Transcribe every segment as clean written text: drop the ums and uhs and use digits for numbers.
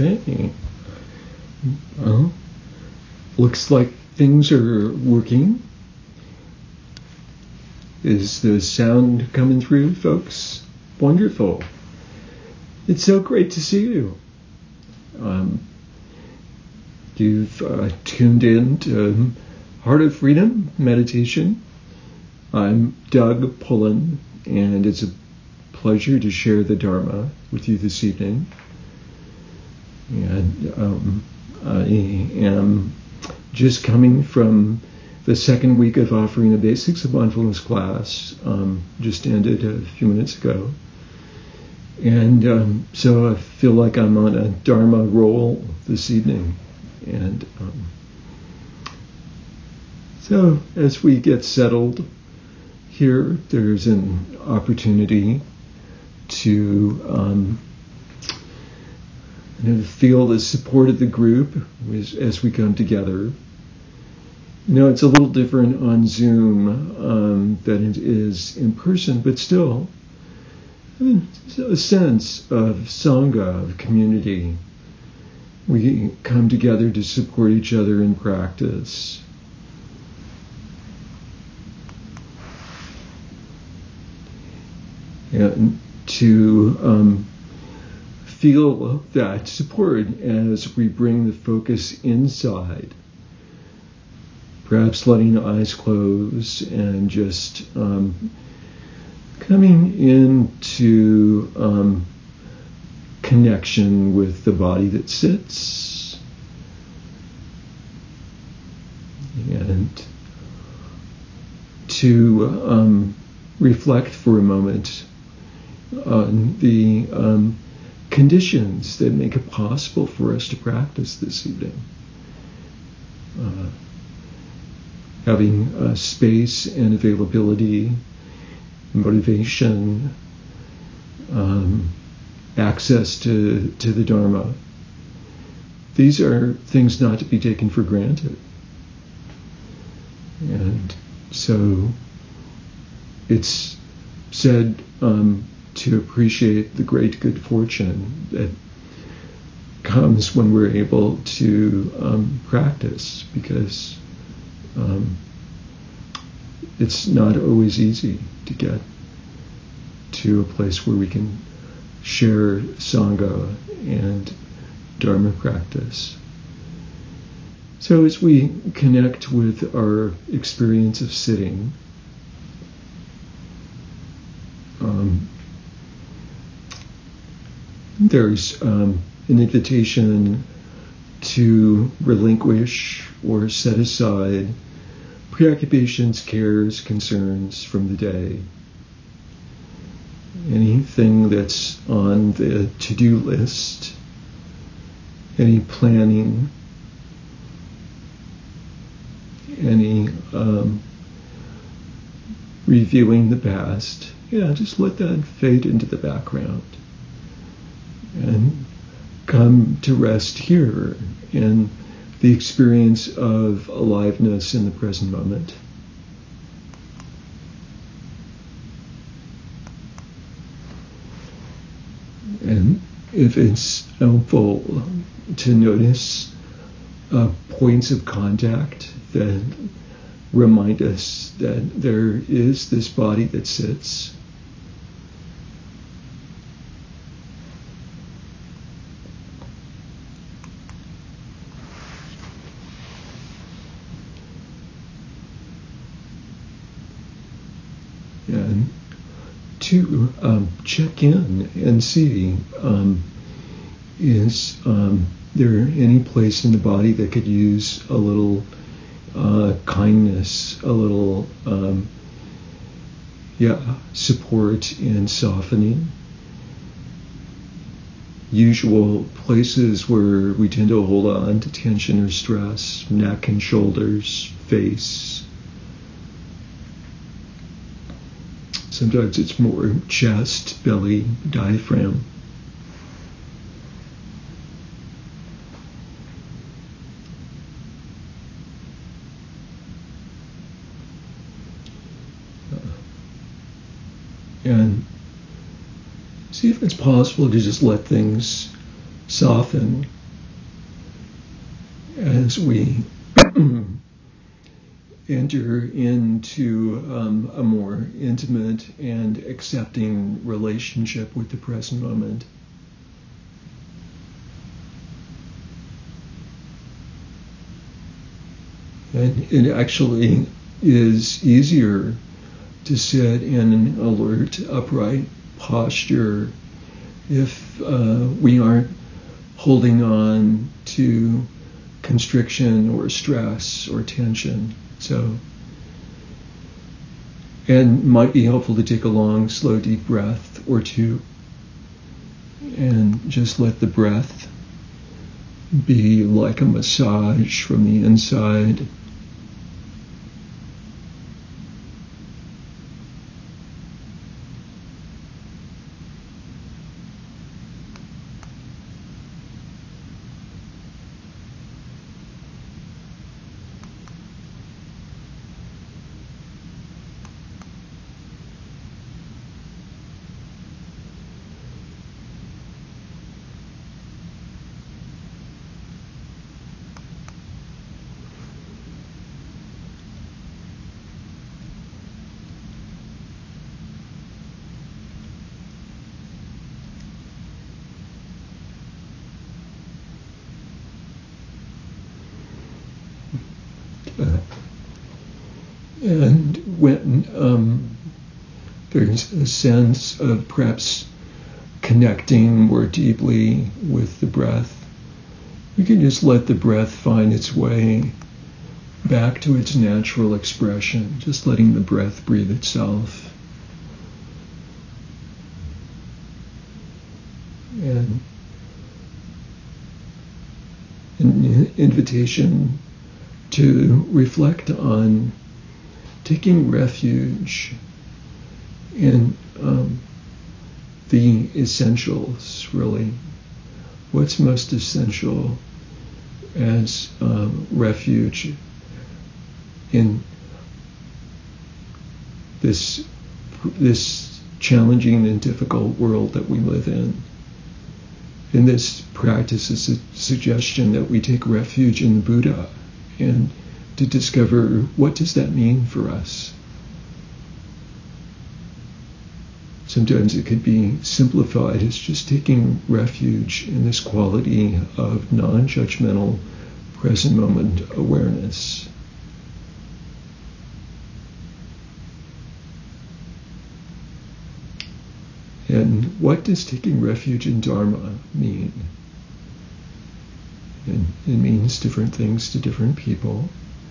Okay. Well, looks like things are working. Is the sound coming through, folks? Wonderful. It's so great to see you. You've tuned in to Heart of Freedom Meditation. I'm Doug Pullen, and it's a pleasure to share the Dharma with you this evening. And I am just coming from the second week of offering the Basics of Mindfulness class, just ended a few minutes ago. And so I feel like I'm on a Dharma roll this evening. And so as we get settled here, there's an opportunity to feel the support of the group as we come together. It's a little different on Zoom than it is in person, but still a sense of Sangha, of community. We come together to support each other in practice. And to feel that support as we bring the focus inside. Perhaps letting the eyes close and just coming into connection with the body that sits. And to reflect for a moment on the conditions that make it possible for us to practice this evening. Having space and availability, motivation, access to the Dharma. These are things not to be taken for granted. And so it's said to appreciate the great good fortune that comes when we're able to practice, because it's not always easy to get to a place where we can share Sangha and Dharma practice. So as we connect with our experience of sitting, there's an invitation to relinquish or set aside preoccupations, cares, concerns from the day. Anything that's on the to-do list, any planning, any reviewing the past, just let that fade into the background and come to rest here in the experience of aliveness in the present moment. And if it's helpful to notice points of contact that remind us that there is this body that sits. And to check in and see, is there any place in the body that could use a little kindness, a little support and softening? Usual places where we tend to hold on to tension or stress: neck and shoulders, face. Sometimes it's more chest, belly, diaphragm. And see if it's possible to just let things soften as we enter into a more intimate and accepting relationship with the present moment. And it actually is easier to sit in an alert, upright posture if we aren't holding on to constriction or stress or tension. So, and it might be helpful to take a long, slow, deep breath or two and just let the breath be like a massage from the inside. And when there's a sense of perhaps connecting more deeply with the breath, we can just let the breath find its way back to its natural expression, just letting the breath breathe itself. And an invitation to reflect on taking refuge in the essentials, really. What's most essential as refuge in this challenging and difficult world that we live in. In this practice is a suggestion that we take refuge in the Buddha and to discover what does that mean for us. Sometimes it could be simplified as just taking refuge in this quality of non-judgmental present moment awareness. And what does taking refuge in Dharma mean? And it means different things to different people.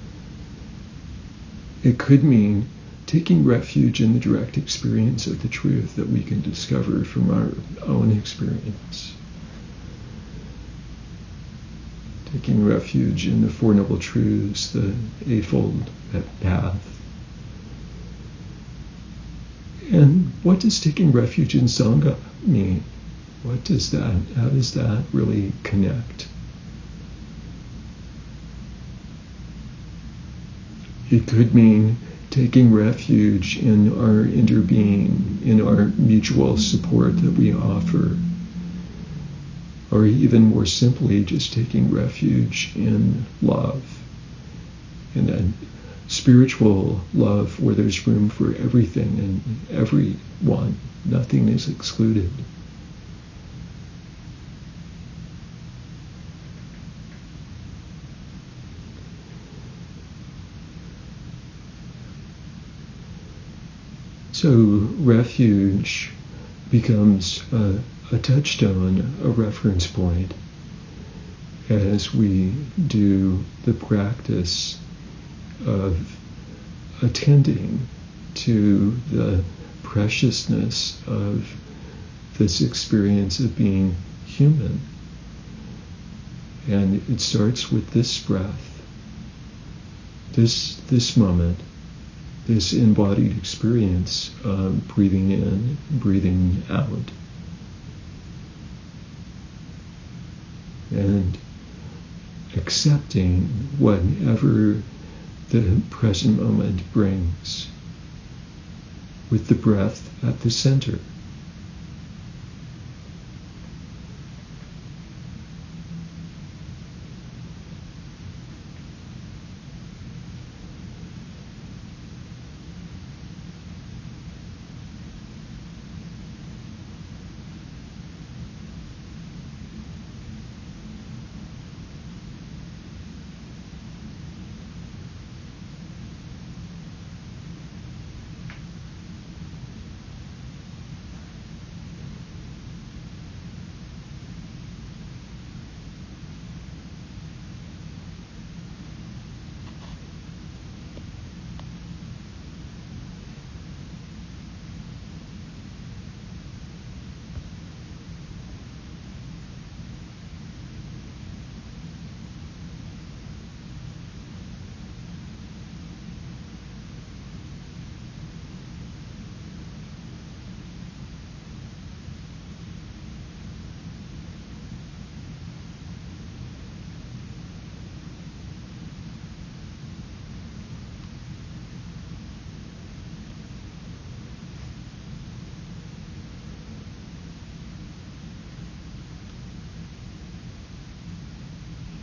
It could mean taking refuge in the direct experience of the truth that we can discover from our own experience. Taking refuge in the Four Noble Truths, the Eightfold Path. And what does taking refuge in Sangha mean? How does that really connect? It could mean taking refuge in our interbeing, in our mutual support that we offer. Or even more simply, just taking refuge in love. In that spiritual love where there's room for everything and everyone. Nothing is excluded. So refuge becomes a touchstone, a reference point as we do the practice of attending to the preciousness of this experience of being human. And it starts with this breath, this moment, this embodied experience of breathing in, breathing out. And accepting whatever the present moment brings with the breath at the center.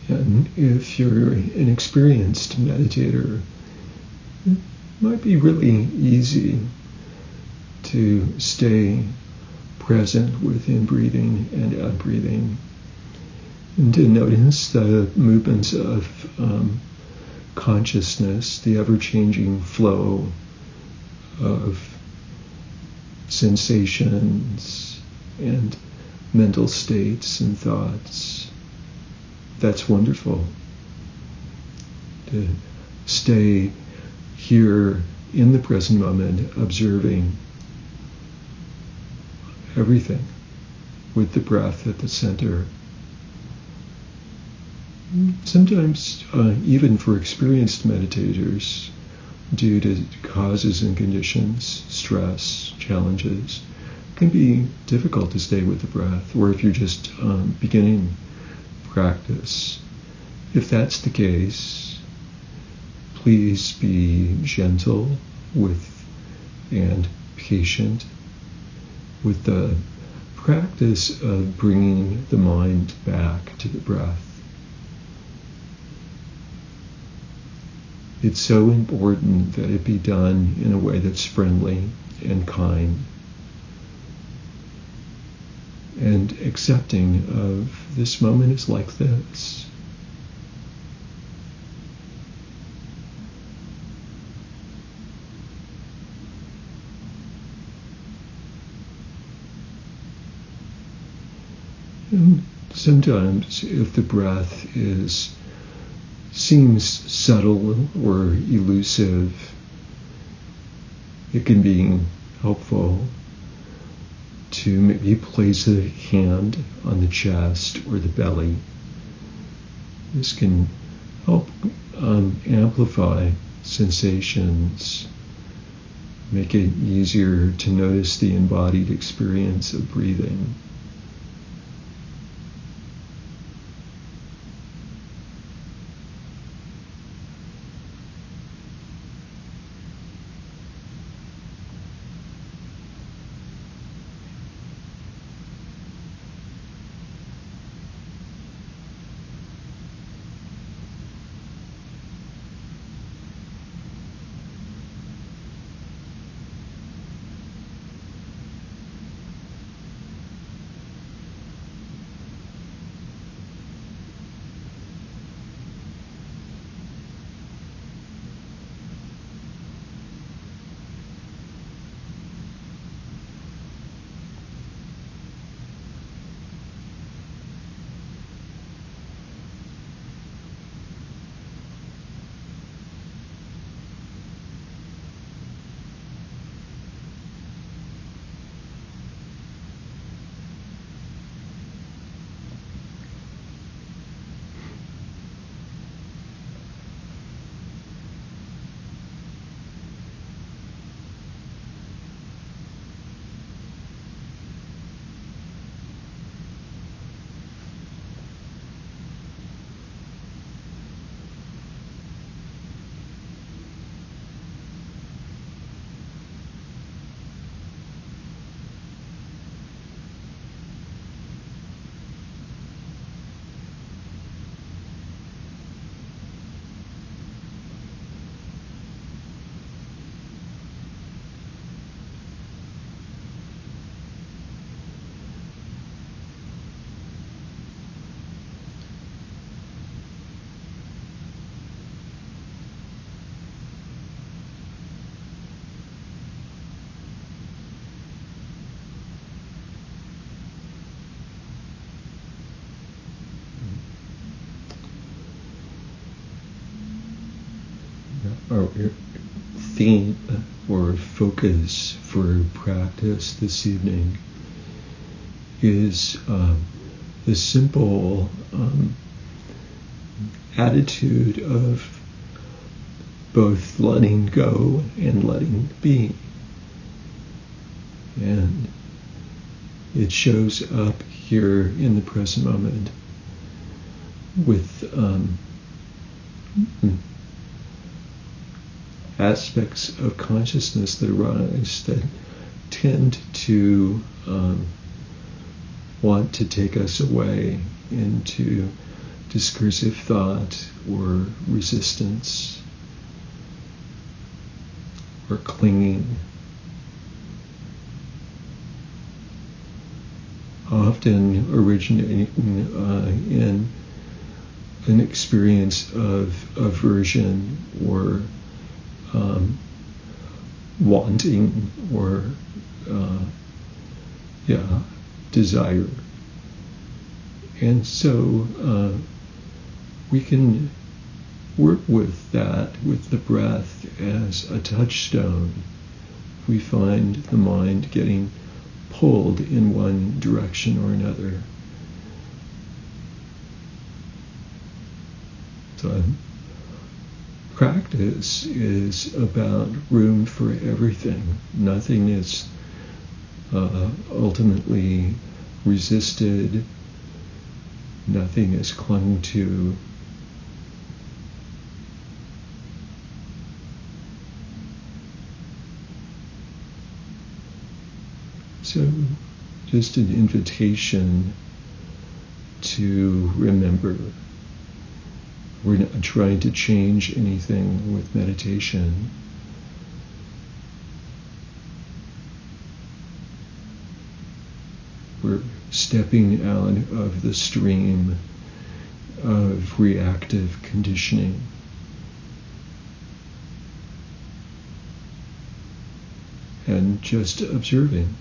And if you're an experienced meditator, it might be really easy to stay present with in-breathing and out-breathing, and to notice the movements of consciousness, the ever-changing flow of sensations and mental states and thoughts. That's wonderful. To stay here in the present moment, observing everything with the breath at the center. Sometimes, even for experienced meditators, due to causes and conditions, stress, challenges, it can be difficult to stay with the breath, or if you're just beginning practice. If that's the case, please be gentle with and patient with the practice of bringing the mind back to the breath. It's so important that it be done in a way that's friendly and kind and accepting of this moment is like this. And sometimes if the breath seems subtle or elusive, it can be helpful to maybe place a hand on the chest or the belly. This can help amplify sensations, make it easier to notice the embodied experience of breathing. Our theme or focus for practice this evening is the simple attitude of both letting go and letting be. And it shows up here in the present moment with aspects of consciousness that arise that tend to want to take us away into discursive thought or resistance or clinging. Often originating in an experience of aversion or wanting or desire. And so we can work with that, with the breath as a touchstone. We find the mind getting pulled in one direction or another. So practice is about room for everything. Nothing is ultimately resisted. Nothing is clung to. So just an invitation to remember. We're not trying to change anything with meditation. We're stepping out of the stream of reactive conditioning. And just observing.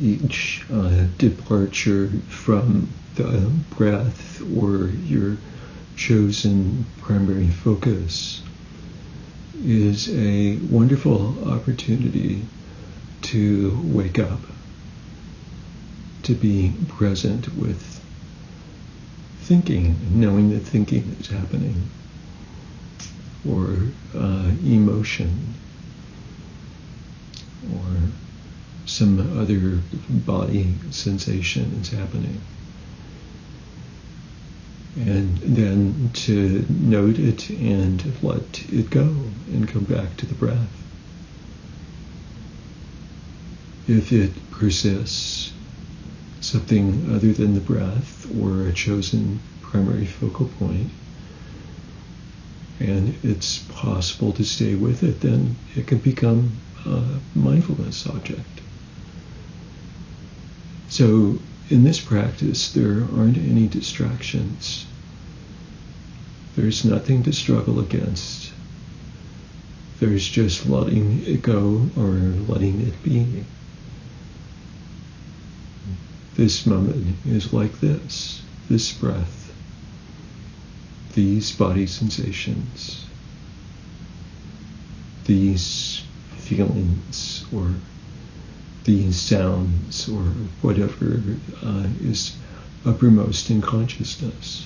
each departure from the breath or your chosen primary focus is a wonderful opportunity to wake up, to be present with thinking, knowing that thinking is happening, or emotion, or some other body sensation is happening. And then to note it and let it go and come back to the breath. If it persists, something other than the breath or a chosen primary focal point, and it's possible to stay with it, then it can become a mindfulness object. So in this practice, there aren't any distractions. There's nothing to struggle against. There's just letting it go or letting it be. This moment is like this breath, these body sensations, these feelings, or these sounds, or whatever is uppermost in consciousness.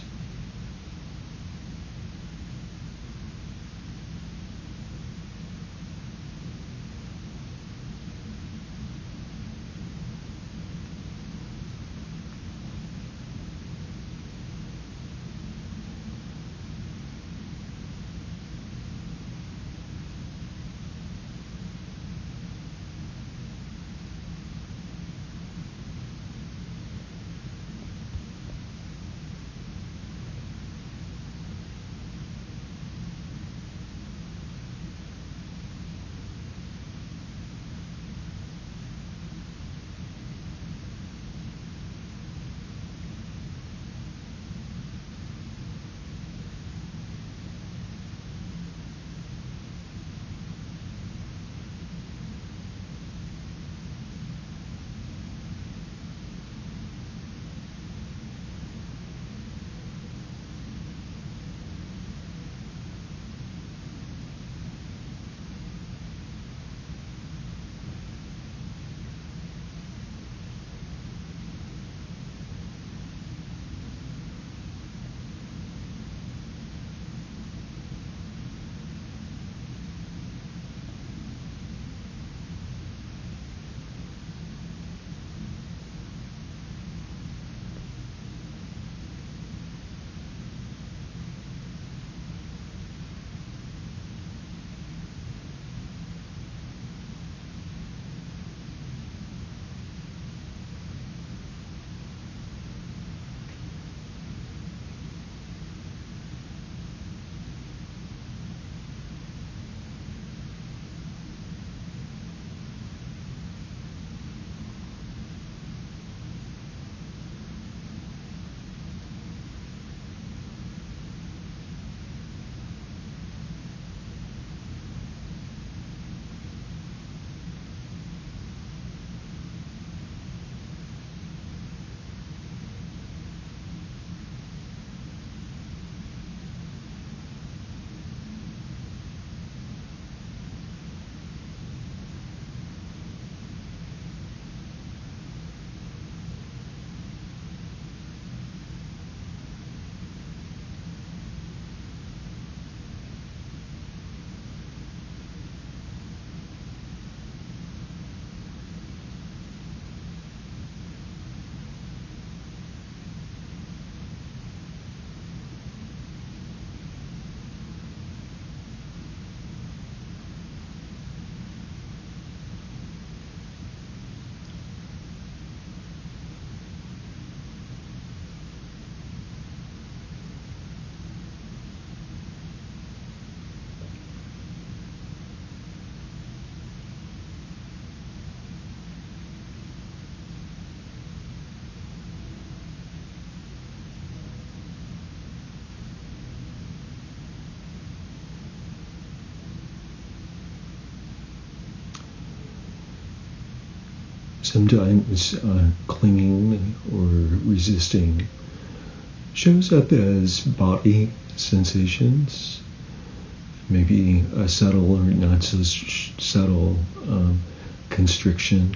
Sometimes clinging or resisting shows up as body sensations, maybe a subtle or not so subtle constriction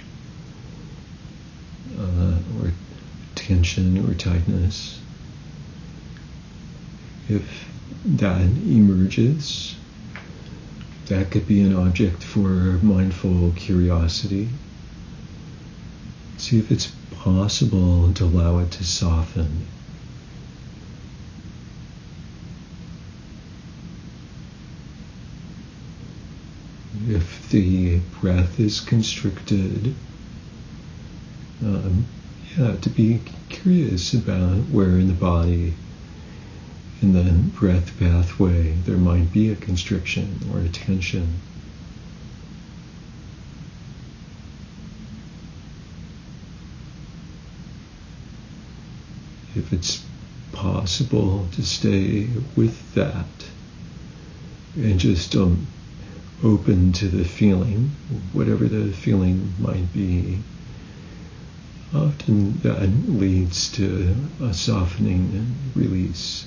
or tension or tightness. If that emerges, that could be an object for mindful curiosity. See if it's possible to allow it to soften. If the breath is constricted, to be curious about where in the body, in the breath pathway, there might be a constriction or a tension. If it's possible to stay with that and just open to the feeling, whatever the feeling might be, often that leads to a softening and release.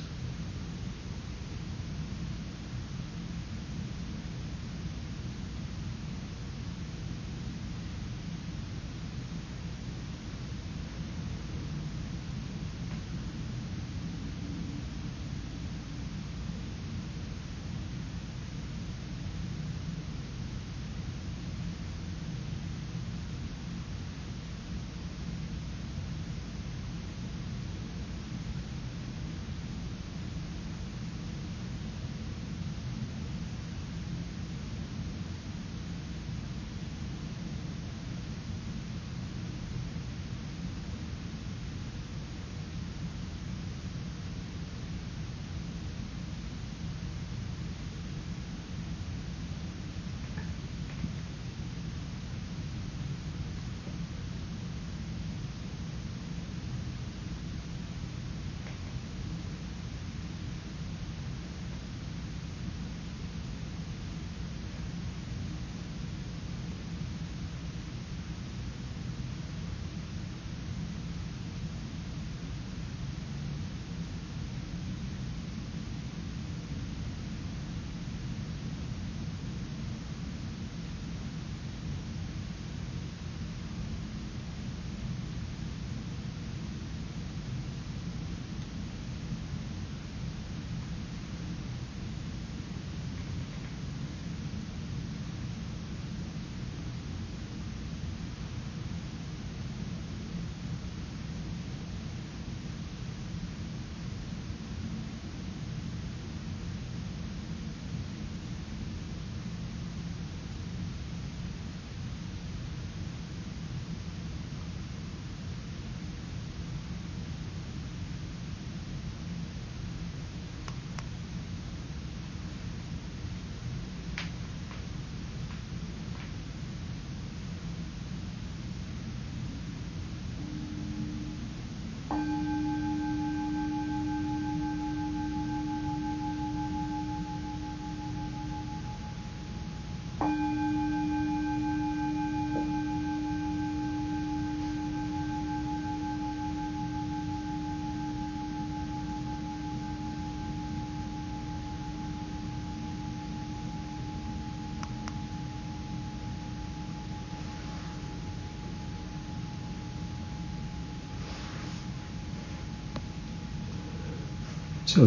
So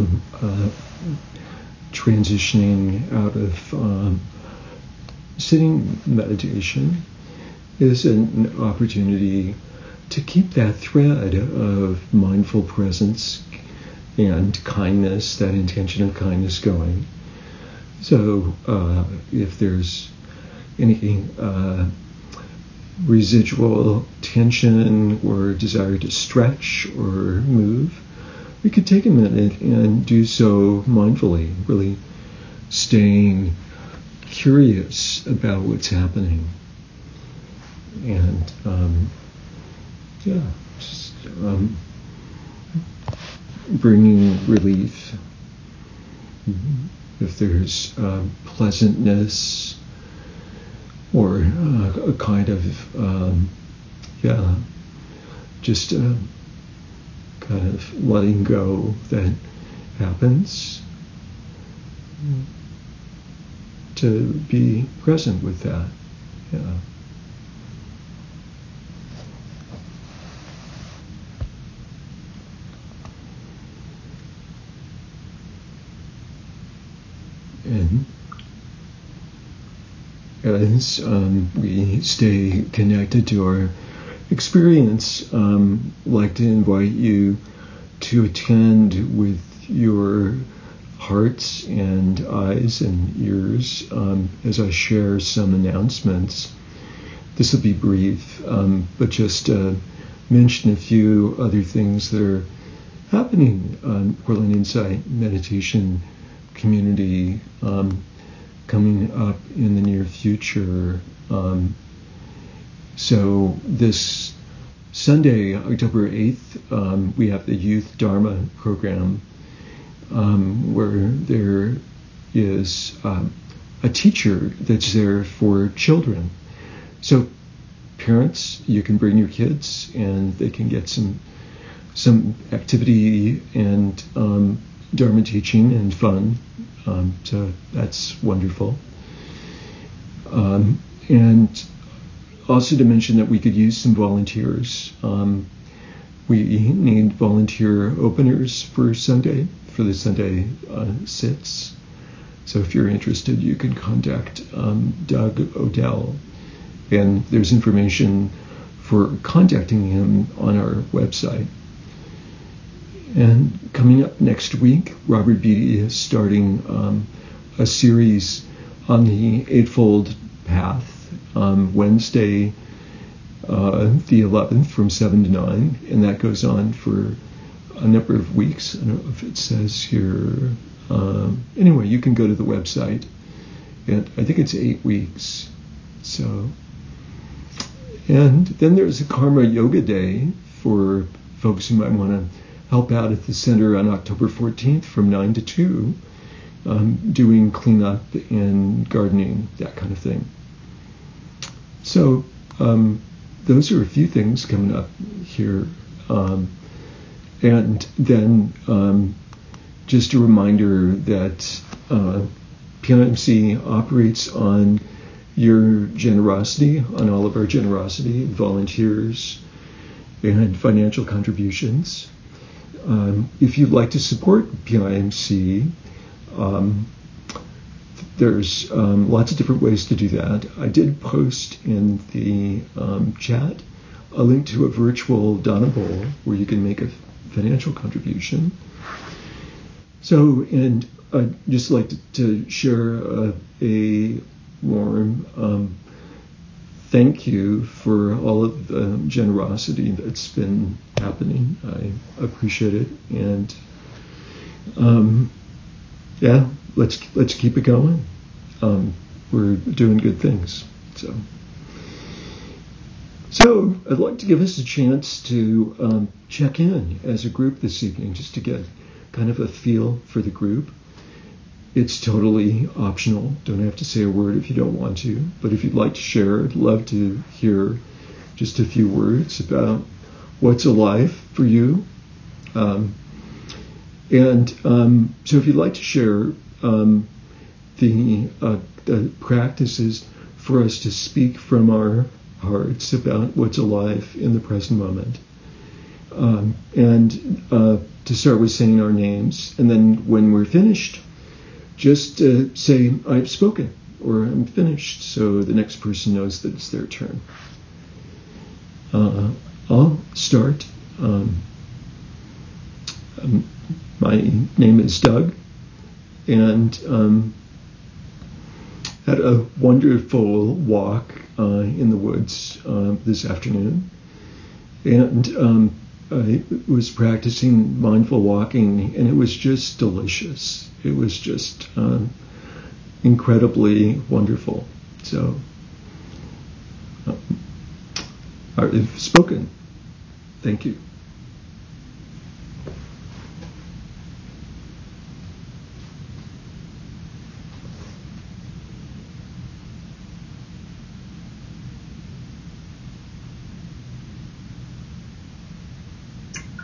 transitioning out of sitting meditation is an opportunity to keep that thread of mindful presence and kindness, that intention of kindness going. So if there's any residual tension or desire to stretch or move, we could take a minute and do so mindfully, really staying curious about what's happening. And just bringing relief. If there's pleasantness or a kind of yeah, just kind of letting go that happens, to be present with that. Yeah. And as we stay connected to our experience, like to invite you to attend with your hearts and eyes and ears as I share some announcements. This will be brief, but just mention a few other things that are happening on Portland Insight Meditation community coming up in the near future. So this Sunday, October 8th, we have the Youth Dharma program where there is a teacher that's there for children. So parents, you can bring your kids and they can get some activity and Dharma teaching and fun. So that's wonderful. And also to mention that we could use some volunteers. We need volunteer openers for Sunday, for the Sunday sits. So if you're interested, you can contact Doug Odell. And there's information for contacting him on our website. And coming up next week, Robert Beatty is starting a series on the Eightfold Path on Wednesday, the 11th, from 7 to 9, and that goes on for a number of weeks. I don't know if it says here. Anyway, you can go to the website, and I think it's 8 weeks. So, and then there's a Karma Yoga Day for folks who might want to help out at the center on October 14th from 9 to 2, doing cleanup and gardening, that kind of thing. So those are a few things coming up here. And then just a reminder that PIMC operates on your generosity, on all of our generosity, volunteers, and financial contributions. If you'd like to support PIMC, there's lots of different ways to do that. I did post in the chat a link to a virtual Dana Bowl where you can make a financial contribution. So, and I'd just like to share a warm thank you for all of the generosity that's been happening. I appreciate it, and yeah, let's keep it going. We're doing good things. So I'd like to give us a chance to check in as a group this evening, just to get kind of a feel for the group. It's totally optional. Don't have to say a word if you don't want to. But if you'd like to share, I'd love to hear just a few words about what's alive for you. So if you'd like to share, the practice is for us to speak from our hearts about what's alive in the present moment. And to start with saying our names. And then when we're finished, just say, I've spoken, or I'm finished, so the next person knows that it's their turn. I'll start. My name is Doug, and had a wonderful walk in the woods this afternoon. And I was practicing mindful walking, and it was just delicious. It was just incredibly wonderful. So I've spoken. Thank you.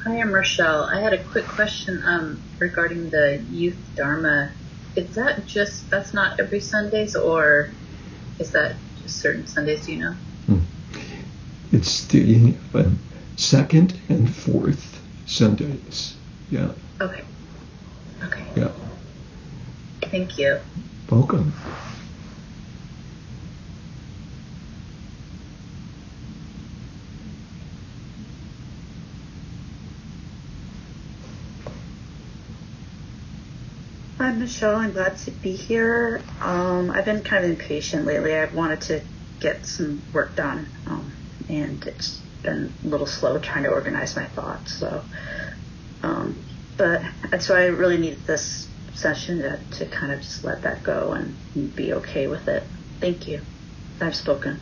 Hi, I'm Rochelle. I had a quick question regarding the youth Dharma. Is that that's not every Sundays, or is that just certain Sundays? Do you know? It's the second and fourth Sundays. Yeah. Okay. Okay. Yeah. Thank you. Welcome. Hi, Michelle. I'm glad to be here. I've been kind of impatient lately. I've wanted to get some work done, and it's been a little slow trying to organize my thoughts. So I really need this session to kind of just let that go and be okay with it. Thank you. I've spoken.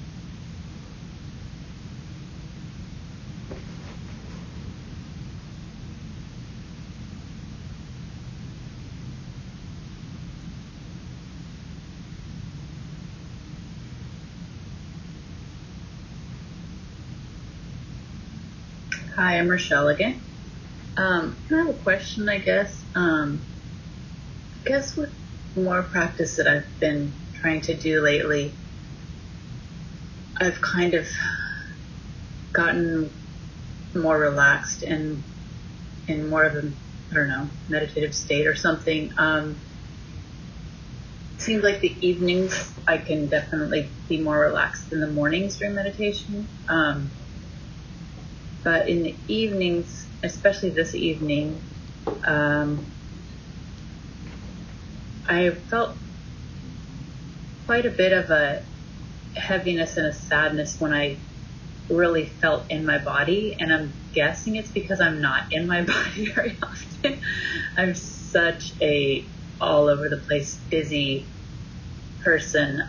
Hi, I'm Rochelle again. I have a question, I guess. I guess with more practice that I've been trying to do lately, I've kind of gotten more relaxed and in more of a, I don't know, meditative state or something. Seems like the evenings I can definitely be more relaxed than the mornings during meditation. But in the evenings, especially this evening, I felt quite a bit of a heaviness and a sadness when I really felt in my body. And I'm guessing it's because I'm not in my body very often. I'm such a all over the place, busy person,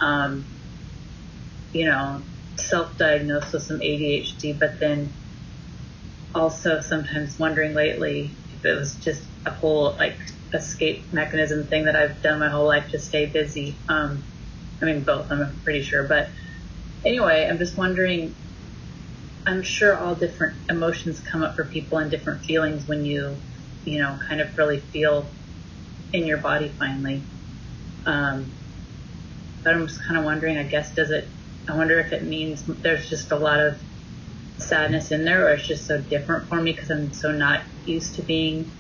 self-diagnosed with some ADHD, but then also sometimes wondering lately if it was just a whole escape mechanism thing that I've done my whole life to stay busy. Both, I'm pretty sure. But anyway, I'm just wondering, I'm sure all different emotions come up for people and different feelings when you kind of really feel in your body finally. But I'm just kind of wondering, I wonder if it means there's just a lot of sadness in there, or it's just so different for me because I'm so not used to being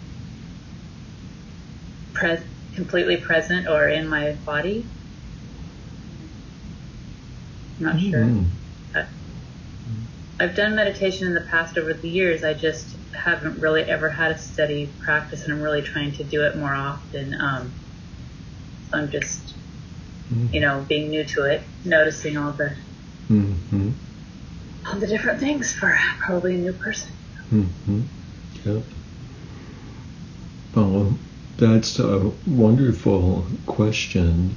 completely present or in my body. I'm not sure. I've done meditation in the past over the years. I just haven't really ever had a steady practice, and I'm really trying to do it more often. So I'm just, being new to it, noticing all the different things for probably a new person. Yep. Well, that's a wonderful question.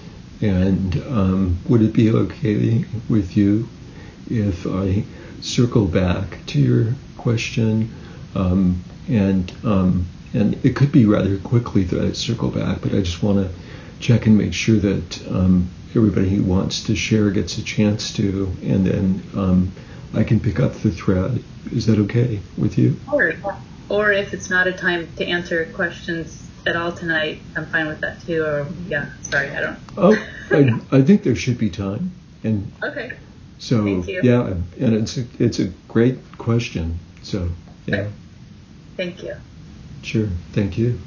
And would it be okay with you if I circle back to your question? And it could be rather quickly that I circle back, but I just want to check and make sure that everybody who wants to share gets a chance to, and then I can pick up the thread. Is that okay with you? Or if it's not a time to answer questions at all tonight, I'm fine with that too. I don't. Oh, I think there should be time. And okay. So thank you. Yeah, and it's a great question. So yeah. Thank you. Sure. Thank you.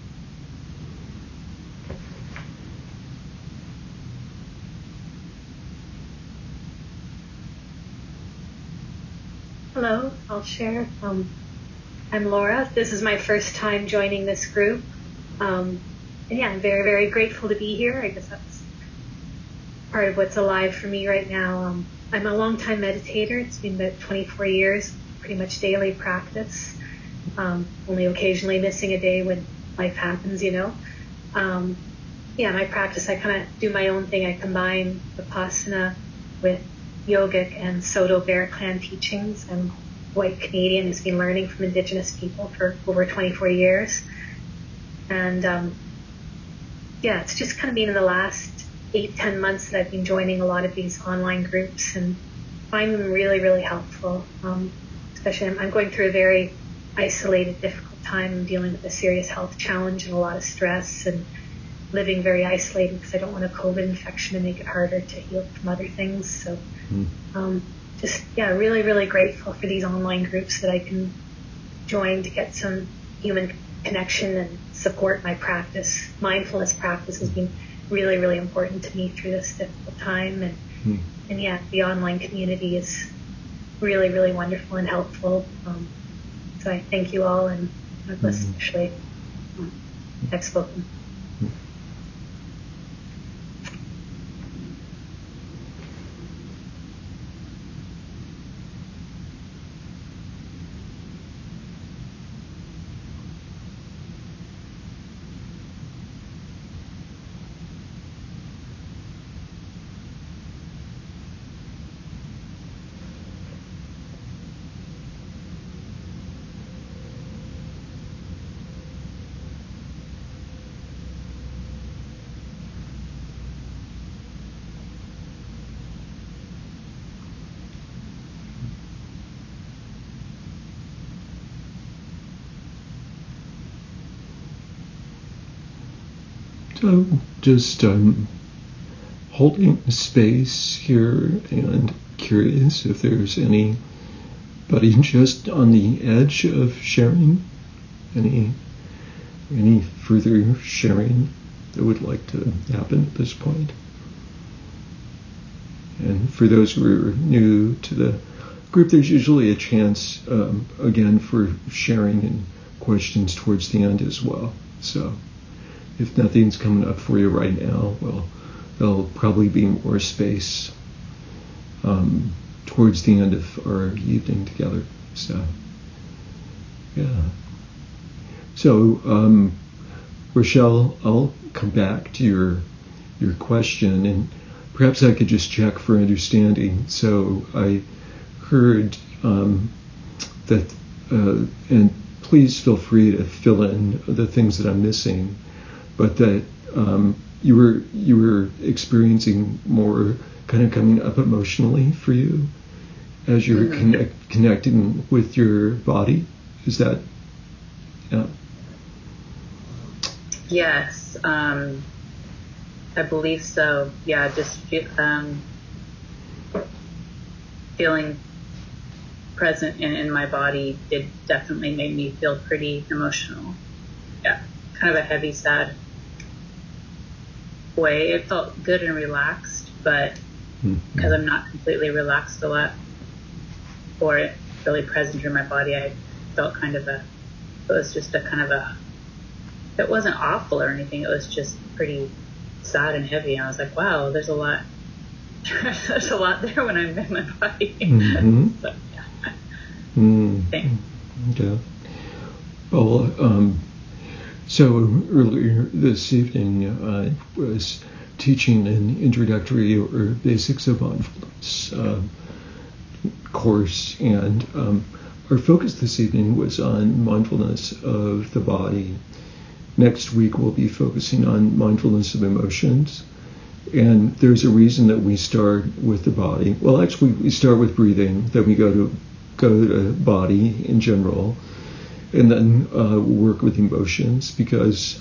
Hello, I'll share. I'm Laura. This is my first time joining this group. And yeah, I'm very, very grateful to be here. I guess that's part of what's alive for me right now. I'm a long-time meditator. It's been about 24 years, pretty much daily practice. Only occasionally missing a day when life happens, my practice, I kind of do my own thing. I combine Vipassana with yogic and Soto Bear Clan teachings. I'm white Canadian who's been learning from Indigenous people for over 24 years. And it's just kind of been in the last 8-10 months that I've been joining a lot of these online groups and finding them really, really helpful. especially I'm going through a very isolated, difficult time. I'm dealing with a serious health challenge and a lot of stress and living very isolated because I don't want a COVID infection to make it harder to heal from other things. So really, really grateful for these online groups that I can join to get some human connection and support my practice. Mindfulness practice has been really, really important to me through this difficult time. And the online community is really, really wonderful and helpful. So I thank you all, and especially Expo. So just holding space here and curious if there's anybody just on the edge of sharing, any further sharing that would like to happen at this point. And for those who are new to the group, there's usually a chance, again, for sharing and questions towards the end as well. So if nothing's coming up for you right now, well, there'll probably be more space towards the end of our evening together. So, yeah. So, Rochelle, I'll come back to your question, and perhaps I could just check for understanding. So I heard that, and please feel free to fill in the things that I'm missing, but that you were experiencing more kind of coming up emotionally for you as you were connecting with your body. Is that? Yeah. Yes, I believe so. Yeah, just feeling present in my body did definitely make me feel pretty emotional. Yeah, kind of a heavy, sad way. It felt good and relaxed, but because I'm not completely relaxed a lot or really present in my body, I felt it wasn't awful or anything. It was just pretty sad and heavy. And I was like, wow, there's a lot there when I'm in my body. So, yeah. Thanks. Okay. Well, so earlier this evening, I was teaching an introductory or basics of mindfulness course, and our focus this evening was on mindfulness of the body. Next week, we'll be focusing on mindfulness of emotions. And there's a reason that we start with the body. Well, actually, we start with breathing, then we go to body in general, and then work with emotions, because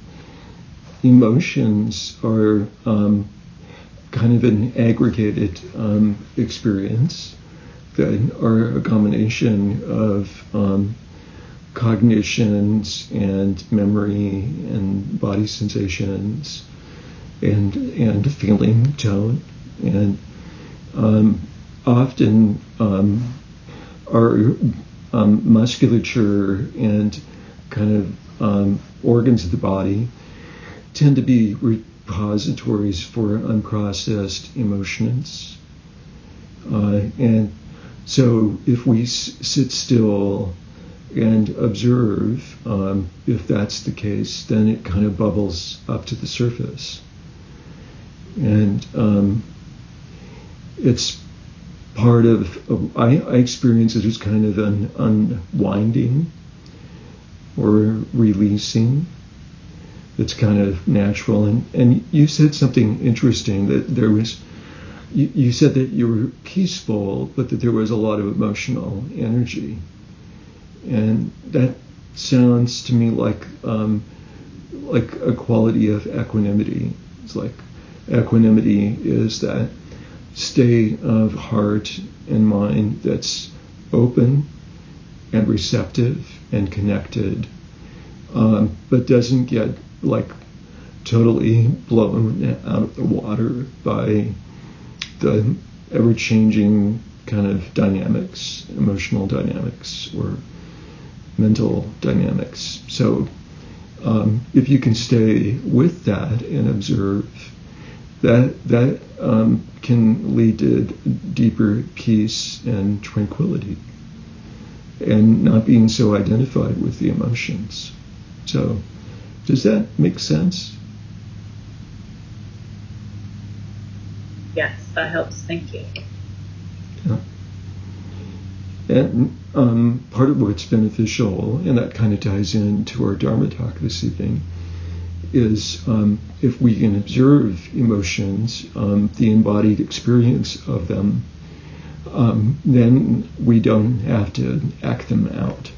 emotions are kind of an aggregated experience that are a combination of cognitions and memory and body sensations and feeling tone, and often our musculature and kind of organs of the body tend to be repositories for unprocessed emotions, and so if we sit still and observe, if that's the case, then it kind of bubbles up to the surface. And it's part of, I experience it as kind of an unwinding or releasing. It's kind of natural. And you said something interesting, that there was you said that you were peaceful, but that there was a lot of emotional energy. And that sounds to me like a quality of equanimity. It's like equanimity is that state of heart and mind that's open and receptive and connected, but doesn't get like totally blown out of the water by the ever-changing kind of dynamics, emotional dynamics or mental dynamics. So if you can stay with that and observe, that can lead to deeper peace and tranquility and not being so identified with the emotions. So does that make sense? Yes, that helps. Thank you. Yeah. And part of what's beneficial, and that kind of ties into our Dharma talk this evening, is if we can observe emotions, the embodied experience of them, then we don't have to act them out.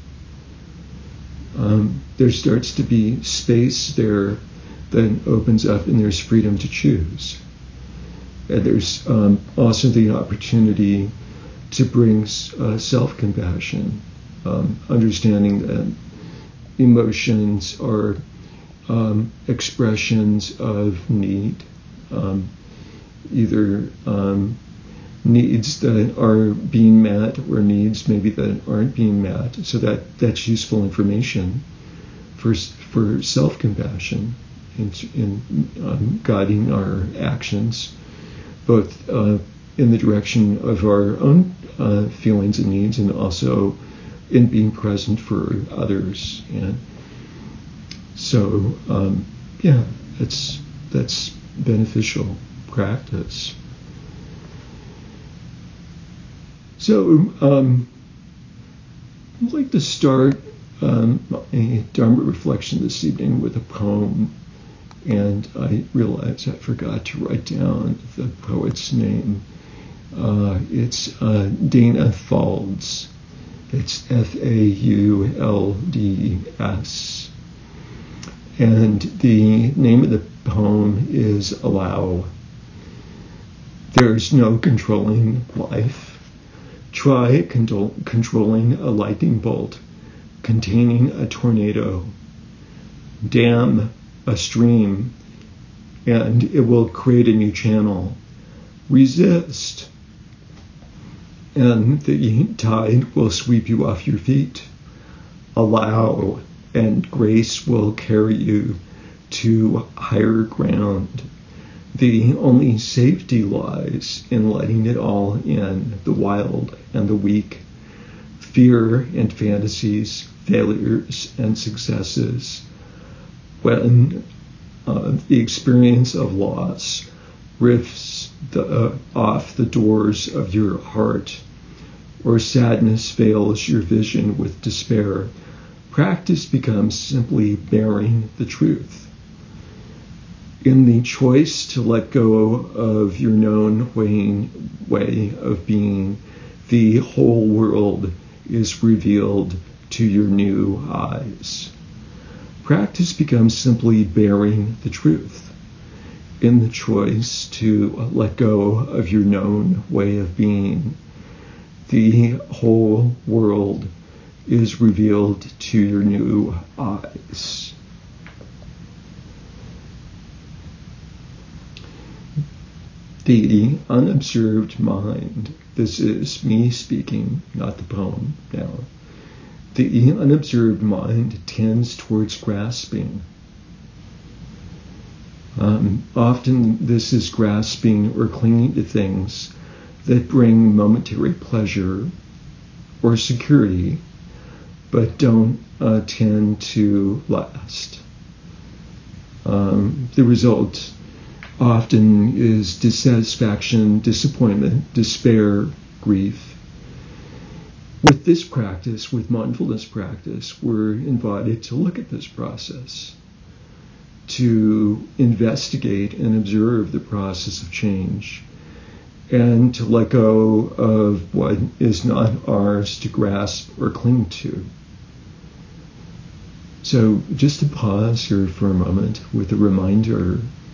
There starts to be space there that opens up, and there's freedom to choose. And there's also the opportunity to bring self-compassion, understanding that emotions are expressions of need, either needs that are being met or needs maybe that aren't being met. So that's useful information for self-compassion in guiding our actions, both in the direction of our own feelings and needs, and also in being present for others. And so, that's beneficial practice. So, I'd like to start a Dharma reflection this evening with a poem. And I realized I forgot to write down the poet's name. It's Dana Faulds. It's Faulds. And the name of the poem is Allow. There's no controlling life. Try controlling a lightning bolt containing a tornado. Dam a stream, and it will create a new channel. Resist, and the tide will sweep you off your feet. Allow, and grace will carry you to higher ground. The only safety lies in letting it all in, the wild and the weak, fear and fantasies, failures and successes. When the experience of loss rifts off the doors of your heart, or sadness veils your vision with despair, practice becomes simply bearing the truth. In the choice to let go of your known way of being, the whole world is revealed to your new eyes. Practice becomes simply bearing the truth. In the choice to let go of your known way of being, the whole world is revealed to your new eyes. The unobserved mind, this is me speaking, not the poem now. The unobserved mind tends towards grasping. Often this is grasping or clinging to things that bring momentary pleasure or security, but don't tend to last. The result often is dissatisfaction, disappointment, despair, grief. With this practice, with mindfulness practice, we're invited to look at this process, to investigate and observe the process of change, and to let go of what is not ours to grasp or cling to. So just to pause here for a moment with a reminder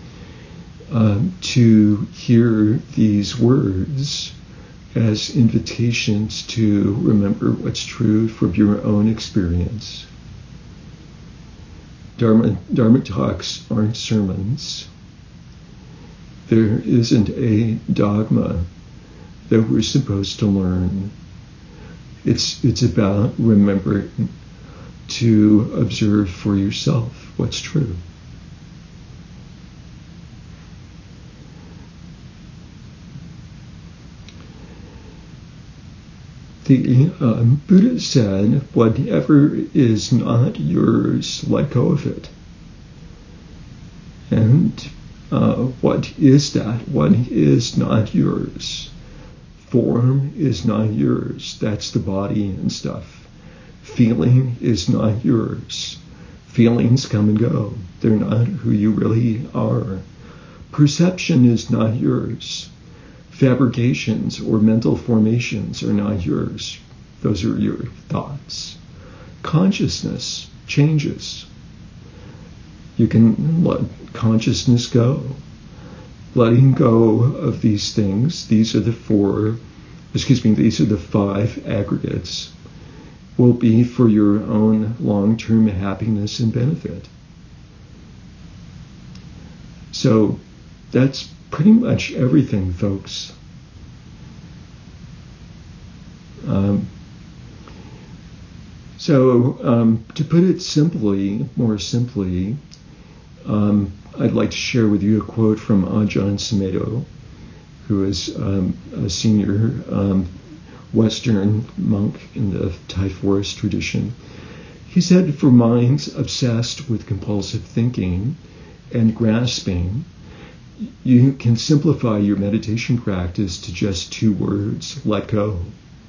to hear these words as invitations to remember what's true from your own experience. Dharma talks aren't sermons. There isn't a dogma that we're supposed to learn. It's about remembering to observe for yourself what's true. The Buddha said, whatever is not yours, let go of it. And what is that? What is not yours? Form is not yours. That's the body and stuff. Feeling is not yours. Feelings come and go. They're not who you really are. Perception is not yours. Fabrications or mental formations are not yours. Those are your thoughts. Consciousness changes. You can let consciousness go. Letting go of these things, these are the five aggregates, will be for your own long-term happiness and benefit. So that's pretty much everything, folks. To put it simply, more simply, I'd like to share with you a quote from Ajahn Sumedho, who is a senior Western monk in the Thai forest tradition. He said, for minds obsessed with compulsive thinking and grasping, you can simplify your meditation practice to just 2 words, let go.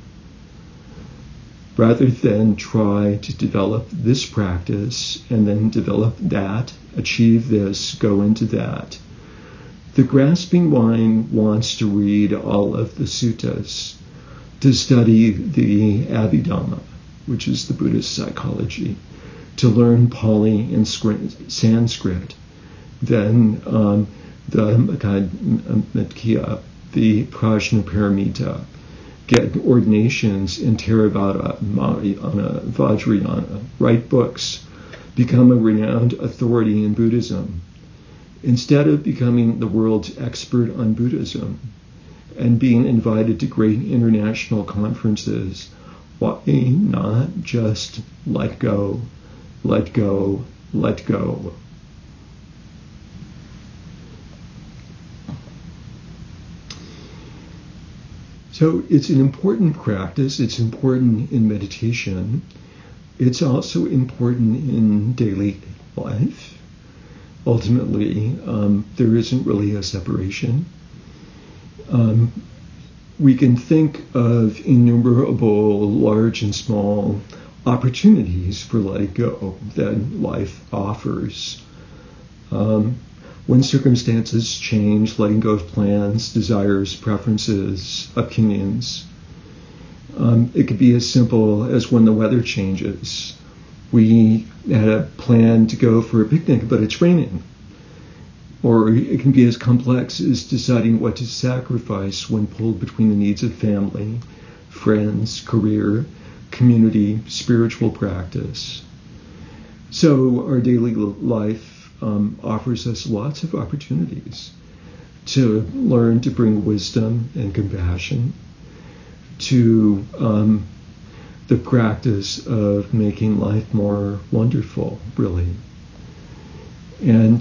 Rather than try to develop this practice and then develop that, achieve this, go into that. The grasping mind wants to read all of the suttas, to study the Abhidhamma, which is the Buddhist psychology, to learn Pali and Sanskrit, then the Madhya, the Prajnaparamita, get ordinations in Theravada, Mahayana, Vajrayana, write books, become a renowned authority in Buddhism. Instead of becoming the world's expert on Buddhism and being invited to great international conferences, why not just let go, let go, let go? So it's an important practice. It's important in meditation. It's also important in daily life. Ultimately, there isn't really a separation. We can think of innumerable large and small opportunities for letting go that life offers. When circumstances change, letting go of plans, desires, preferences, opinions. It could be as simple as when the weather changes. We had a plan to go for a picnic, but it's raining. Or it can be as complex as deciding what to sacrifice when pulled between the needs of family, friends, career, community, spiritual practice. So our daily life offers us lots of opportunities to learn to bring wisdom and compassion to the practice of making life more wonderful, really. And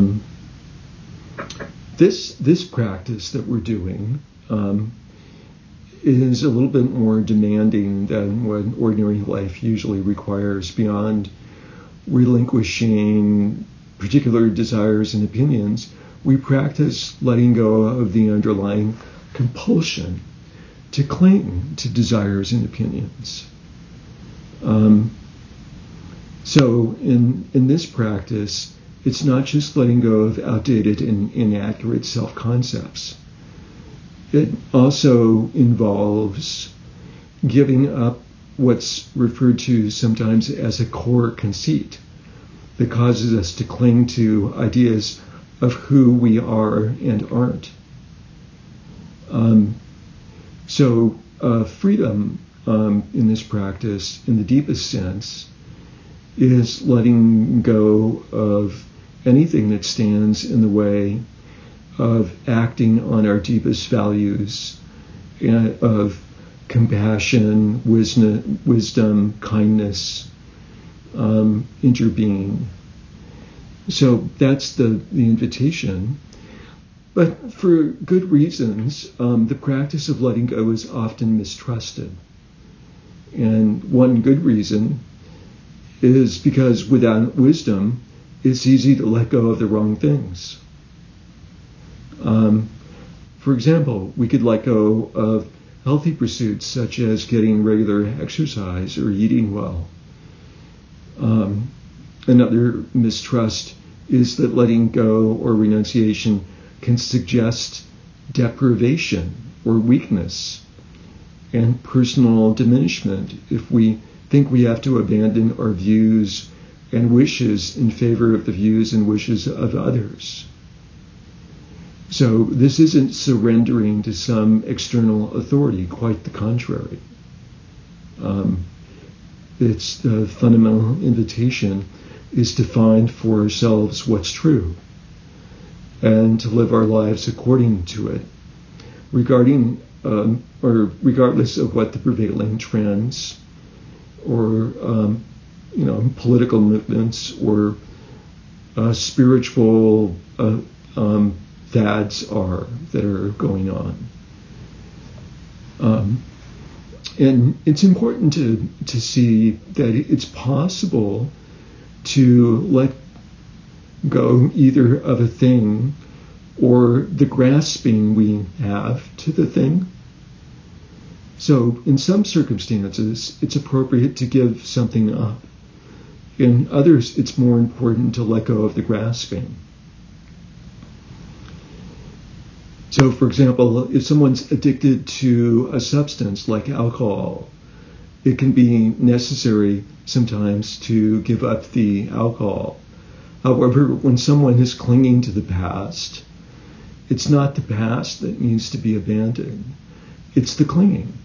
this practice that we're doing is a little bit more demanding than what ordinary life usually requires, beyond relinquishing particular desires and opinions. We practice letting go of the underlying compulsion to cling to desires and opinions. So in this practice, it's not just letting go of outdated and inaccurate self-concepts. it also involves giving up what's referred to sometimes as a core conceit that causes us to cling to ideas of who we are and aren't. So freedom in this practice, in the deepest sense, is letting go of anything that stands in the way of acting on our deepest values of compassion, wisdom, kindness, interbeing. So that's the invitation. But for good reasons, the practice of letting go is often mistrusted. And one good reason is because without wisdom, it's easy to let go of the wrong things. For example, we could let go of healthy pursuits such as getting regular exercise or eating well. Another mistrust is that letting go or renunciation can suggest deprivation or weakness and personal diminishment if we think we have to abandon our views and wishes in favor of the views and wishes of others. So this isn't surrendering to some external authority, quite the contrary. It's the fundamental invitation is to find for ourselves what's true and to live our lives according to it, regardless of what the prevailing trends or political movements or spiritual fads are that are going on. And it's important to see that it's possible to let go either of a thing or the grasping we have to the thing. So in some circumstances, it's appropriate to give something up. In others, it's more important to let go of the grasping. So, for example, if someone's addicted to a substance like alcohol, it can be necessary sometimes to give up the alcohol. However, when someone is clinging to the past, it's not the past that needs to be abandoned. It's the clinging.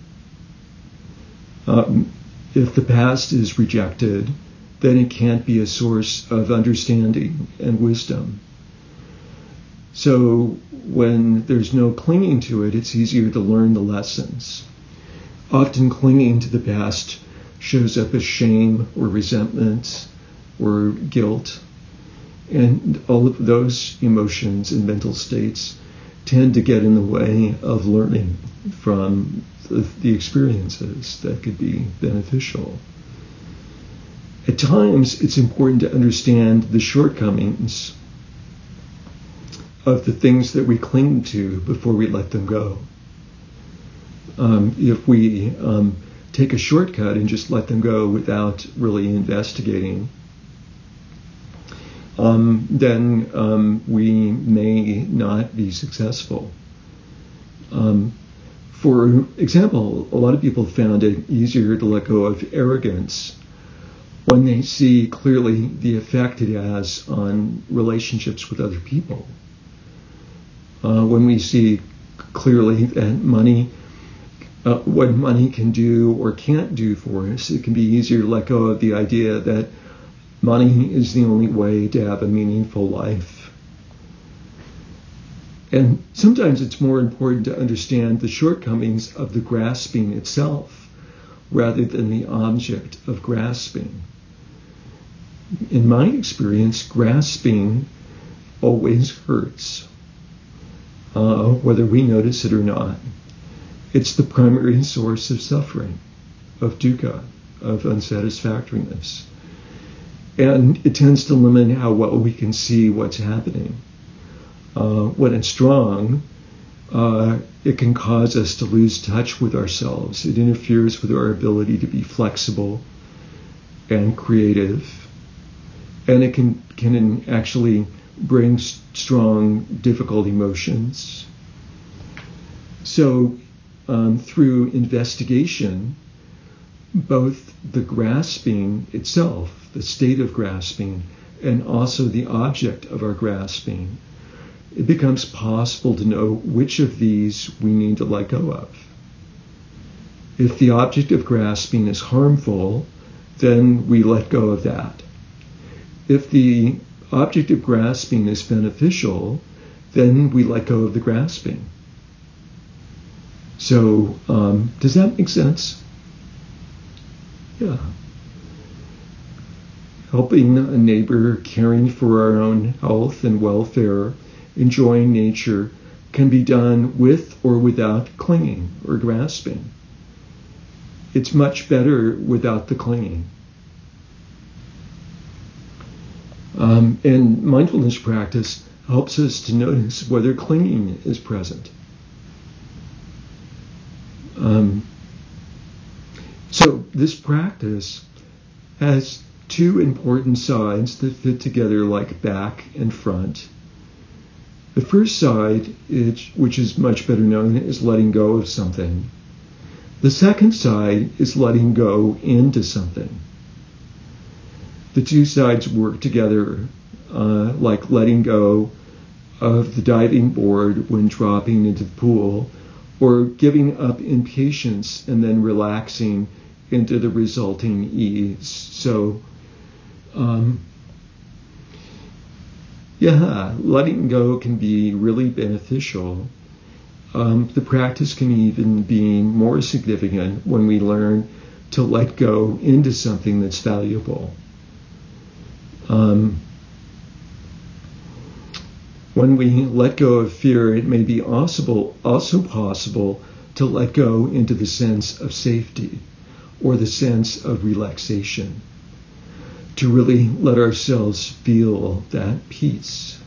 If the past is rejected, then it can't be a source of understanding and wisdom. So when there's no clinging to it, it's easier to learn the lessons. Often clinging to the past shows up as shame or resentment or guilt. And all of those emotions and mental states tend to get in the way of learning from the experiences that could be beneficial. At times, it's important to understand the shortcomings of the things that we cling to before we let them go. If we take a shortcut and just let them go without really investigating, then we may not be successful. For example, a lot of people found it easier to let go of arrogance when they see clearly the effect it has on relationships with other people. When we see clearly that what money can do or can't do for us, it can be easier to let go of the idea that money is the only way to have a meaningful life. And sometimes it's more important to understand the shortcomings of the grasping itself rather than the object of grasping. In my experience, grasping always hurts, whether we notice it or not. It's the primary source of suffering, of dukkha, of unsatisfactoriness. And it tends to limit how well we can see what's happening. When it's strong, it can cause us to lose touch with ourselves. It interferes with our ability to be flexible and creative. And it can actually bring strong, difficult emotions. So through investigation, both the grasping itself, the state of grasping, and also the object of our grasping, it becomes possible to know which of these we need to let go of. If the object of grasping is harmful, then we let go of that. If the object of grasping is beneficial, then we let go of the grasping. So, does that make sense? Yeah. Helping a neighbor, caring for our own health and welfare, enjoying nature can be done with or without clinging or grasping. It's much better without the clinging. And mindfulness practice helps us to notice whether clinging is present. So this practice has two important sides that fit together like back and front. The first side, which is much better known, is letting go of something. The second side is letting go into something. The two sides work together, like letting go of the diving board when dropping into the pool, or giving up impatience and then relaxing into the resulting ease. So, letting go can be really beneficial. The practice can even be more significant when we learn to let go into something that's valuable. When we let go of fear, it may be also possible to let go into the sense of safety or the sense of relaxation, to really let ourselves feel that peace.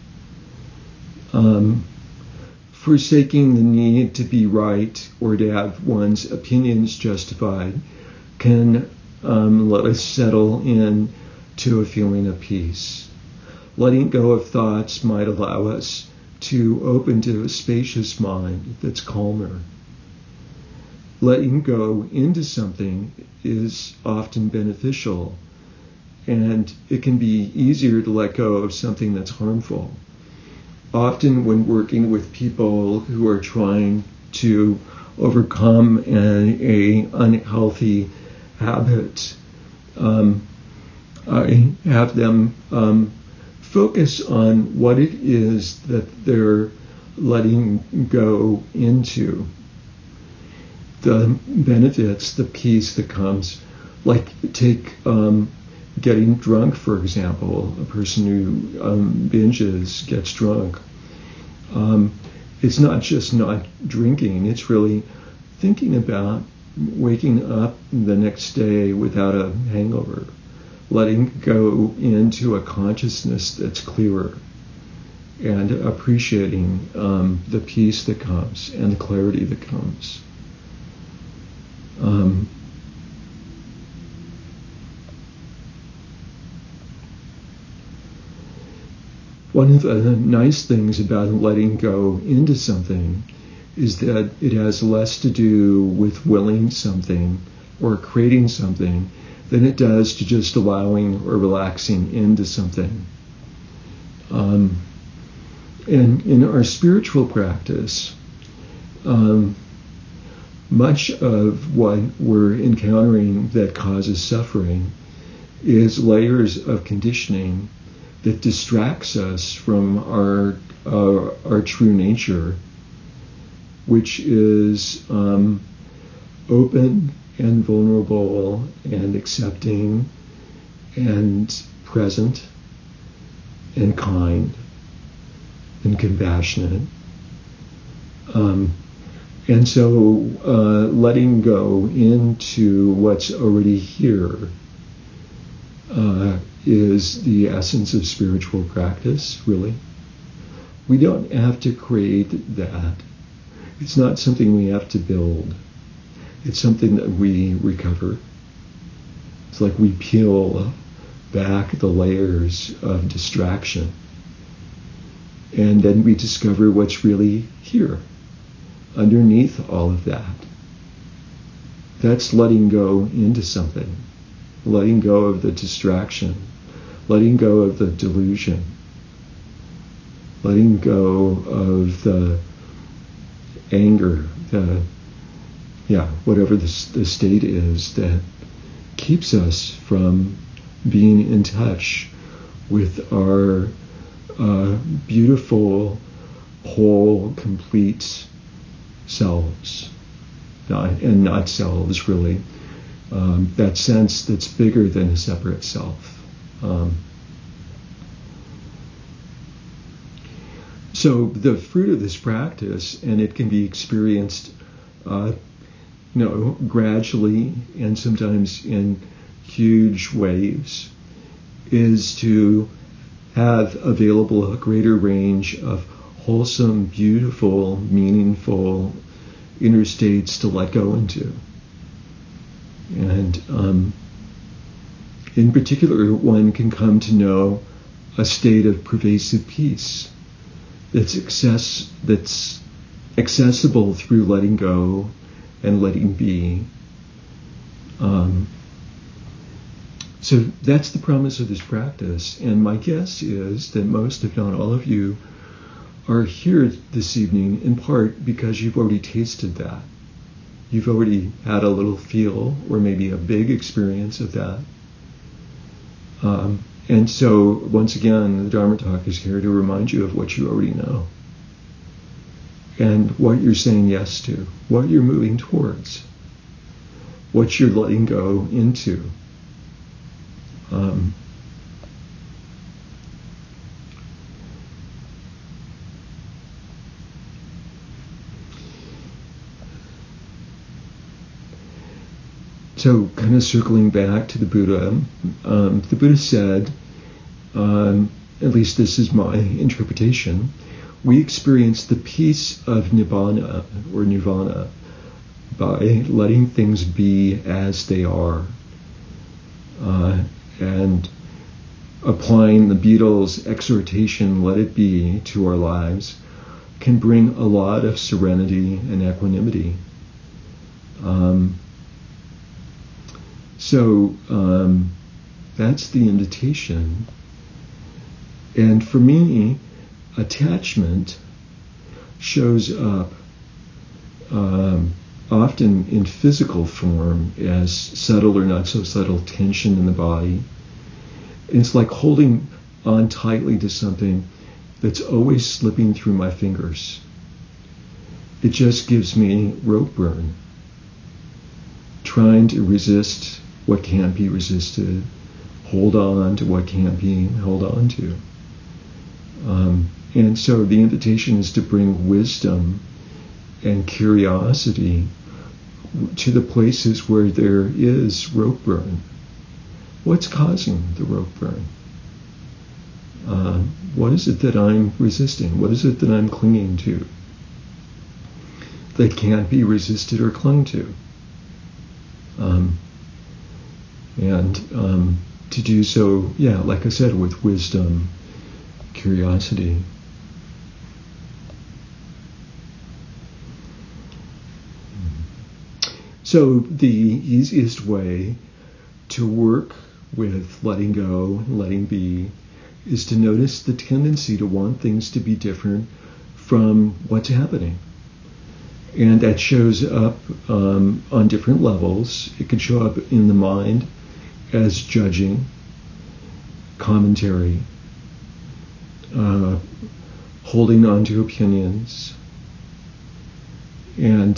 Forsaking the need to be right or to have one's opinions justified can let us settle in to a feeling of peace. Letting go of thoughts might allow us to open to a spacious mind that's calmer. Letting go into something is often beneficial, and it can be easier to let go of something that's harmful. Often when working with people who are trying to overcome an unhealthy habit, I have them focus on what it is that they're letting go into. The benefits, the peace that comes, like take getting drunk, for example. A person who binges, gets drunk. It's not just not drinking, it's really thinking about waking up the next day without a hangover, letting go into a consciousness that's clearer, and appreciating the peace that comes and the clarity that comes. One of the nice things about letting go into something is that it has less to do with willing something or creating something than it does to just allowing or relaxing into something. And in our spiritual practice, much of what we're encountering that causes suffering is layers of conditioning that distracts us from our true nature, which is open and vulnerable and accepting and present and kind and compassionate. And so letting go into what's already here is the essence of spiritual practice, really. We don't have to create that. It's not something we have to build. It's something that we recover. It's like we peel back the layers of distraction, and then we discover what's really here. underneath all of that, that's letting go into something, letting go of the distraction, letting go of the delusion, letting go of the anger, whatever the state is that keeps us from being in touch with our beautiful, whole, complete selves, not selves really. That sense that's bigger than a separate self. So the fruit of this practice, and it can be experienced, gradually and sometimes in huge waves, is to have available a greater range of wholesome, beautiful, meaningful inner states to let go into. And in particular, one can come to know a state of pervasive peace that's accessible through letting go and letting be. So that's the promise of this practice. And my guess is that most, if not all of you, are here this evening in part because you've already tasted that. You've already had a little feel or maybe a big experience of that. And so, once again, the Dharma Talk is here to remind you of what you already know and what you're saying yes to, what you're moving towards, what you're letting go into. So kind of circling back to the Buddha, the Buddha said, at least this is my interpretation, we experience the peace of Nibbana or Nirvana by letting things be as they are. And applying the Beatles' exhortation, let it be, to our lives can bring a lot of serenity and equanimity. So that's the invitation. And for me, attachment shows up often in physical form as subtle or not so subtle tension in the body. It's like holding on tightly to something that's always slipping through my fingers. It just gives me rope burn, trying to resist what can't be resisted, hold on to what can't be held on to. And so the invitation is to bring wisdom and curiosity to the places where there is rope burn. What's causing the rope burn? What is it that I'm resisting? What is it that I'm clinging to that can't be resisted or clung to? And to do so, like I said, with wisdom, curiosity. So the easiest way to work with letting go and letting be is to notice the tendency to want things to be different from what's happening. And that shows up on different levels. It can show up in the mind as judging, commentary, holding on to opinions. And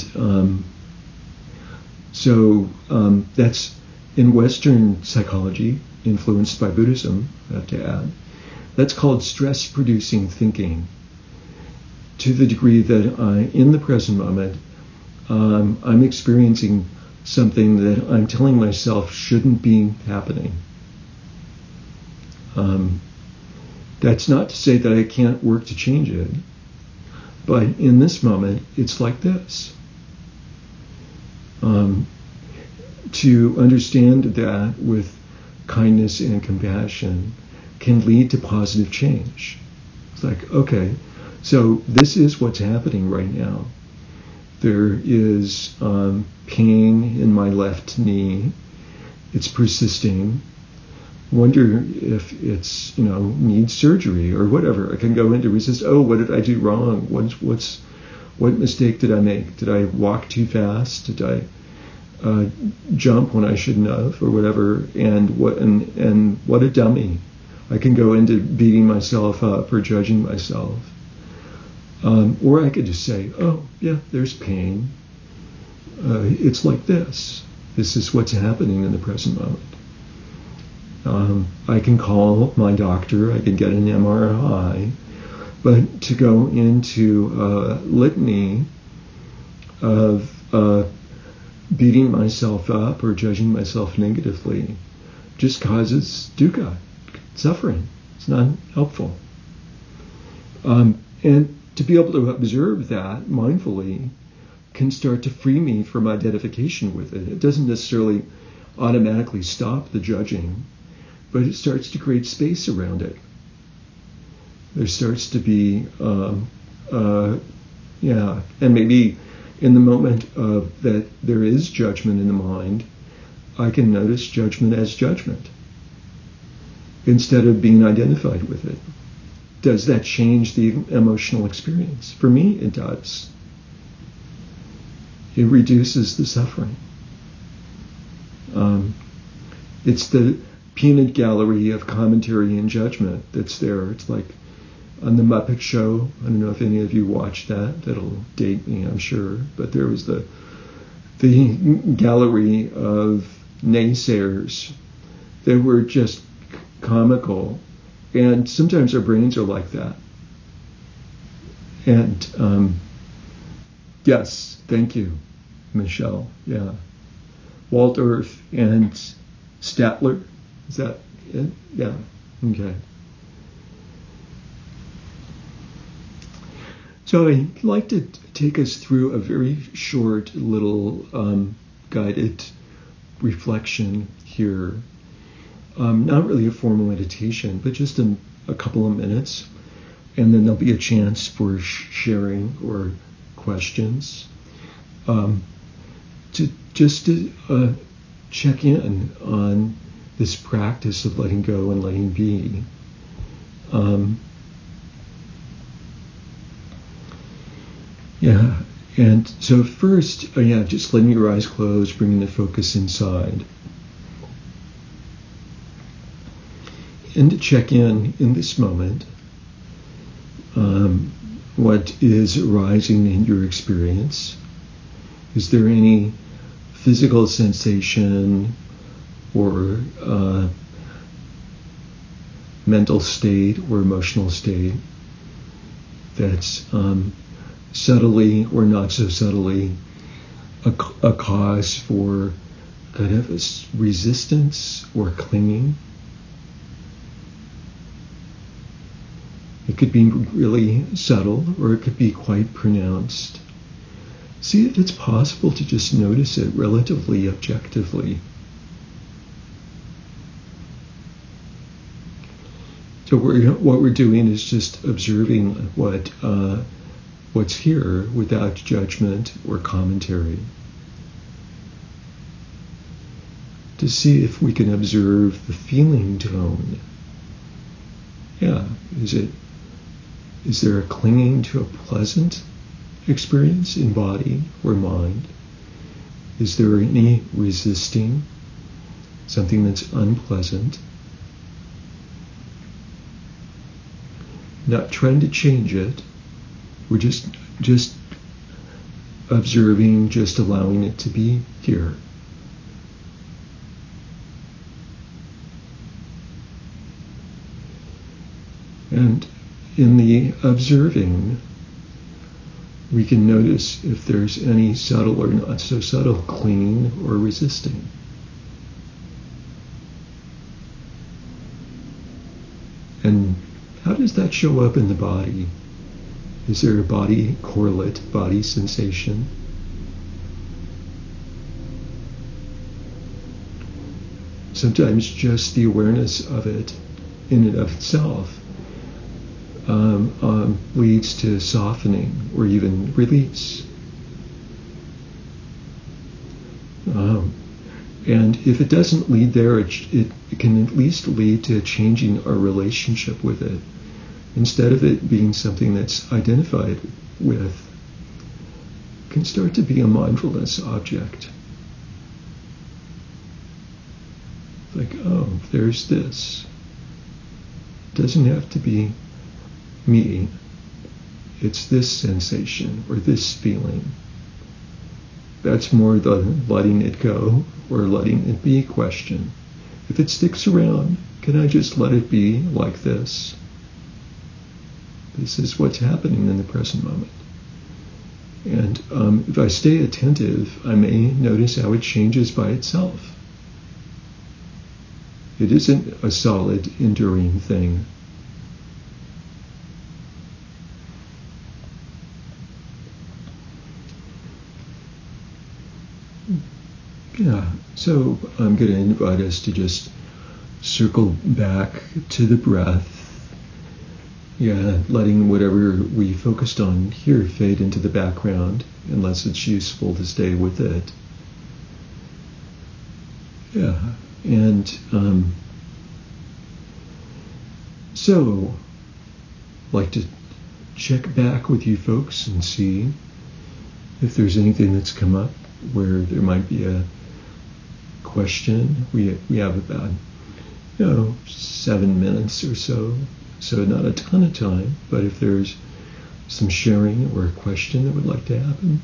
so that's in Western psychology, influenced by Buddhism, I have to add. That's called stress-producing thinking. To the degree that in the present moment, I'm experiencing something that I'm telling myself shouldn't be happening. That's not to say that I can't work to change it, but in this moment, it's like this. To understand that with kindness and compassion can lead to positive change. It's like, okay, so this is what's happening right now. There is pain in my left knee. It's persisting. Wonder if it's, needs surgery or whatever. I can go into resist. Oh, what did I do wrong? What mistake did I make? Did I walk too fast? Did I jump when I shouldn't have, or whatever? And what a dummy! I can go into beating myself up or judging myself, or I could just say, oh yeah, there's pain. It's like this. This is what's happening in the present moment. I can call my doctor. I can get an MRI. But to go into a litany of beating myself up or judging myself negatively just causes dukkha, suffering. It's not helpful. And to be able to observe that mindfully can start to free me from identification with it. It doesn't necessarily automatically stop the judging, but it starts to create space around it. There starts to be, and maybe in the moment that there is judgment in the mind, I can notice judgment as judgment instead of being identified with it. Does that change the emotional experience? For me, it does. It reduces the suffering. It's the peanut gallery of commentary and judgment that's there. It's like on the Muppet Show. I don't know if any of you watched that. That'll date me, I'm sure. But there was the gallery of naysayers that were just comical. And sometimes our brains are like that. And yes, thank you, Michelle. Yeah. Waldorf and Statler. Is that it? Yeah. Okay. So I'd like to take us through a very short little guided reflection here. Not really a formal meditation, but just a couple of minutes. And then there'll be a chance for sharing or questions. To check in on this practice of letting go and letting be. And so first, just letting your eyes close, bringing the focus inside. And to check in this moment, what is arising in your experience? Is there any physical sensation or mental state or emotional state that's subtly or not so subtly a cause for kind of a resistance or clinging? It could be really subtle or it could be quite pronounced. See if it's possible to just notice it relatively objectively. So what we're doing is just observing what's here without judgment or commentary. To see if we can observe the feeling tone. Is there a clinging to a pleasant experience in body or mind? Is there any resisting, something that's unpleasant? Not trying to change it. We're just observing, just allowing it to be here. And in the observing, we can notice if there's any subtle or not so subtle clinging or resisting. And how does that show up in the body? Is there a body correlate, body sensation? Sometimes just the awareness of it in and of itself leads to softening or even release. And if it doesn't lead there, it can at least lead to changing our relationship with it. Instead of it being something that's identified with, it can start to be a mindfulness object. Like, oh, there's this. It doesn't have to be me. It's this sensation or this feeling. That's more the letting it go or letting it be question. If it sticks around, can I just let it be like this? This is what's happening in the present moment. And if I stay attentive, I may notice how it changes by itself. It isn't a solid, enduring thing. Yeah, so I'm going to invite us to just circle back to the breath. Yeah, letting whatever we focused on here fade into the background, unless it's useful to stay with it. Yeah, and so I'd like to check back with you folks and see if there's anything that's come up where there might be a question. We have about 7 minutes or so not a ton of time, but if there's some sharing or a question that would like to happen.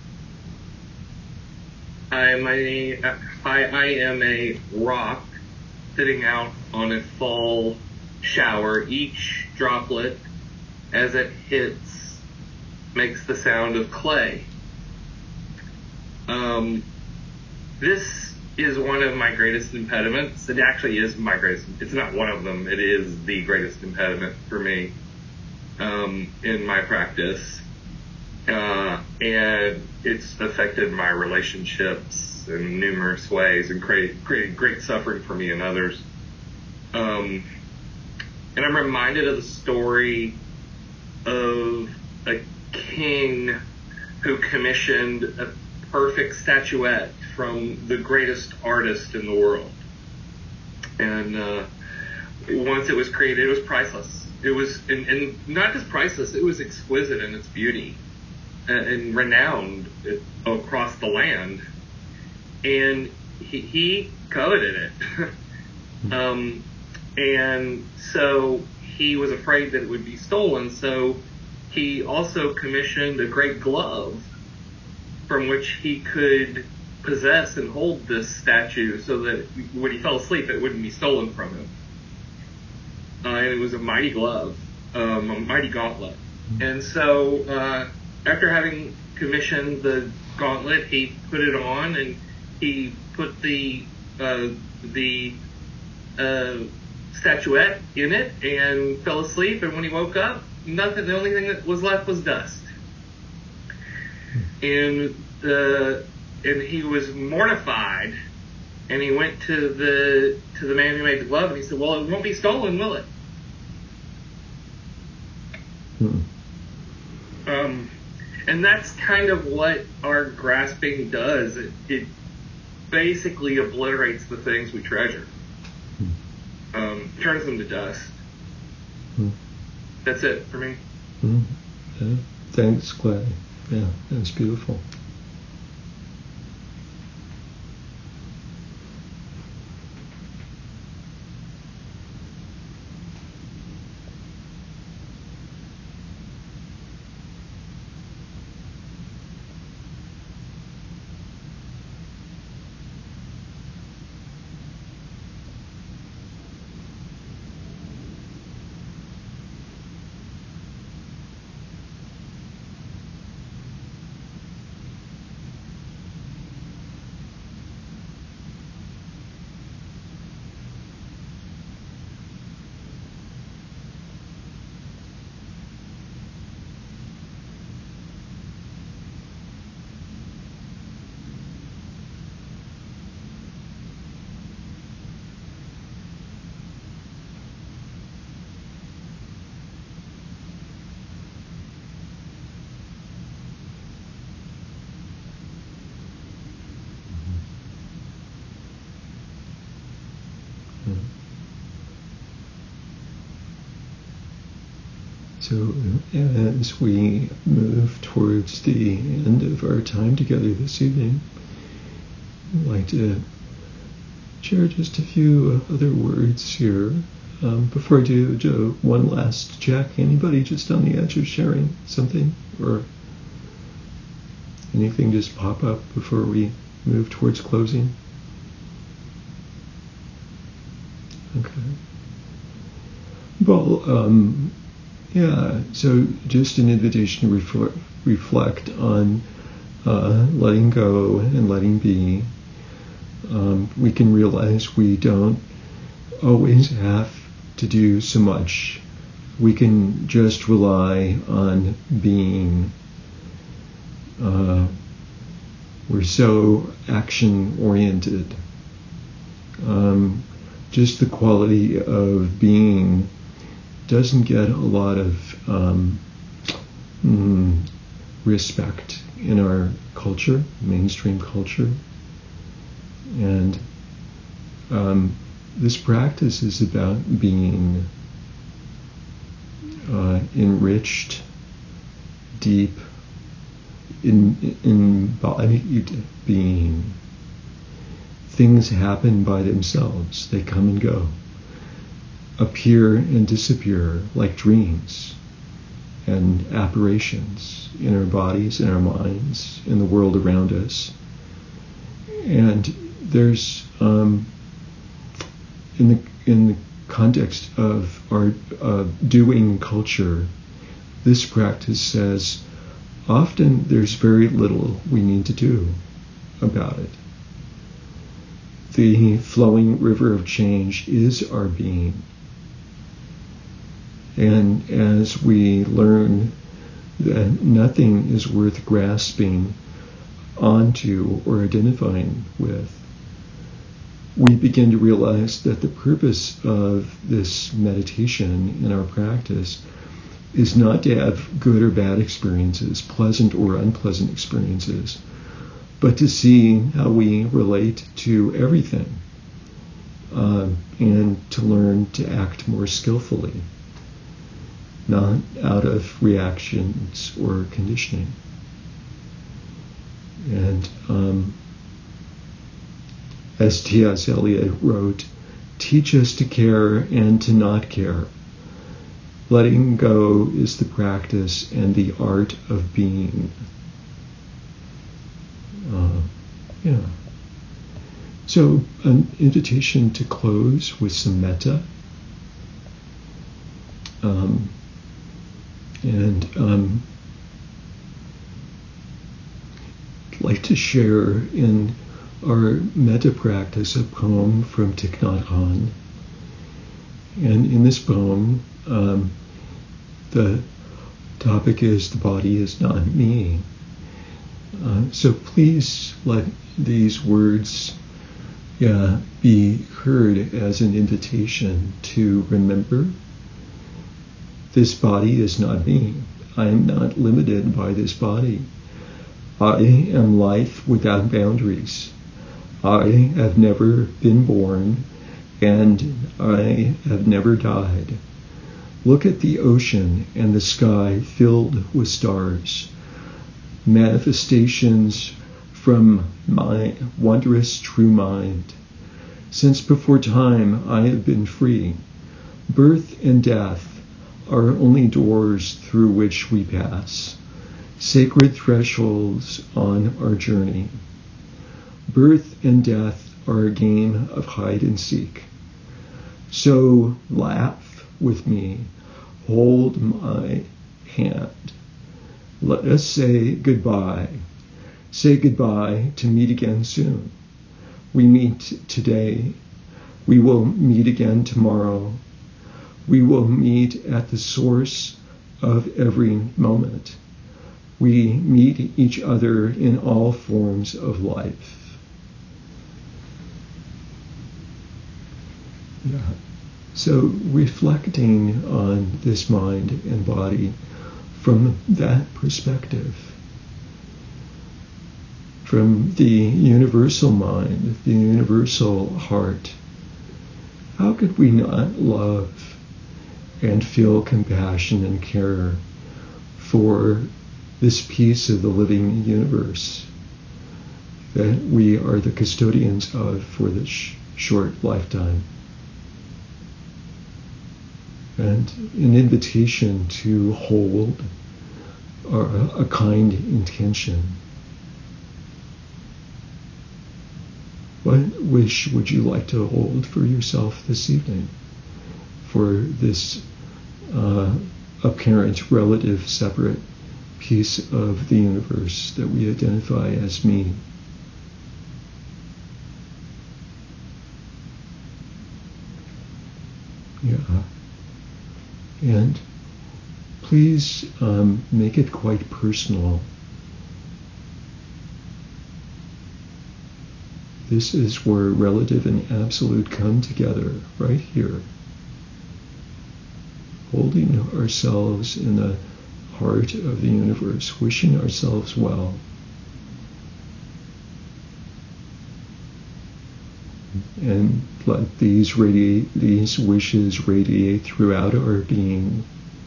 I am a rock sitting out on a fall shower. Each droplet, as it hits, makes the sound of clay. This is one of my greatest impediments. It actually is my greatest. It's not one of them. It is the greatest impediment for me in my practice. And it's affected my relationships in numerous ways and created great suffering for me and others. And I'm reminded of the story of a king who commissioned a perfect statuette from the greatest artist in the world. And once it was created, it was priceless. It was, and not just priceless, it was exquisite in its beauty and renowned across the land. And he coveted it. And so he was afraid that it would be stolen. So he also commissioned a great glove from which he could possess and hold this statue so that when he fell asleep, it wouldn't be stolen from him. And it was a mighty glove, a mighty gauntlet. And so after having commissioned the gauntlet, he put it on and he put the statuette in it and fell asleep. And when he woke up, nothing. The only thing that was left was dust. And he was mortified. And he went to the man who made the glove and he said, "Well, it won't be stolen, will it?" And that's kind of what our grasping does. It basically obliterates the things we treasure, turns them to dust. That's it for me. Yeah. Thanks, Clay. Yeah, that's beautiful. So as we move towards the end of our time together this evening, I'd like to share just a few other words here. Before I do one last check. Anybody just on the edge of sharing something or anything just pop up before we move towards closing? Okay. Well, so just an invitation to reflect on letting go and letting be. We can realize we don't always have to do so much. We can just rely on being. We're so action-oriented. Just the quality of being doesn't get a lot of respect in our culture, mainstream culture. And this practice is about being enriched, deep, embodied being. Things happen by themselves. They come and go, appear and disappear like dreams and apparitions in our bodies, in our minds, in the world around us. And there's in the context of our doing culture, this practice says often there's very little we need to do about it. The flowing river of change is our being. And as we learn that nothing is worth grasping onto or identifying with, we begin to realize that the purpose of this meditation in our practice is not to have good or bad experiences, pleasant or unpleasant experiences, but to see how we relate to everything, and to learn to act more skillfully, not out of reactions or conditioning. And as T.S. Eliot wrote, teach us to care and to not care. Letting go is the practice and the art of being. So an invitation to close with some metta. I'd like to share in our metta practice a poem from Thich Nhat Hanh. And in this poem, the topic is the body is not me. So please let these words be heard as an invitation to remember this body is not me. I am not limited by this body. I am life without boundaries. I have never been born, and I have never died. Look at the ocean and the sky filled with stars, manifestations from my wondrous true mind. Since before time I have been free. Birth and death are only doors through which we pass, sacred thresholds on our journey. Birth and death are a game of hide and seek. So laugh with me, hold my hand. Let us say goodbye. Say goodbye to meet again soon. We meet today. We will meet again tomorrow. We will meet at the source of every moment. We meet each other in all forms of life. So reflecting on this mind and body from that perspective, from the universal mind, the universal heart, how could we not love and feel compassion and care for this piece of the living universe that we are the custodians of for this short lifetime. And an invitation to hold a kind intention. What wish would you like to hold for yourself this evening? For this apparent, relative, separate piece of the universe that we identify as me. Yeah. And please make it quite personal. This is where relative and absolute come together, right here. Holding ourselves in the heart of the universe, wishing ourselves well. And let these wishes radiate throughout our being,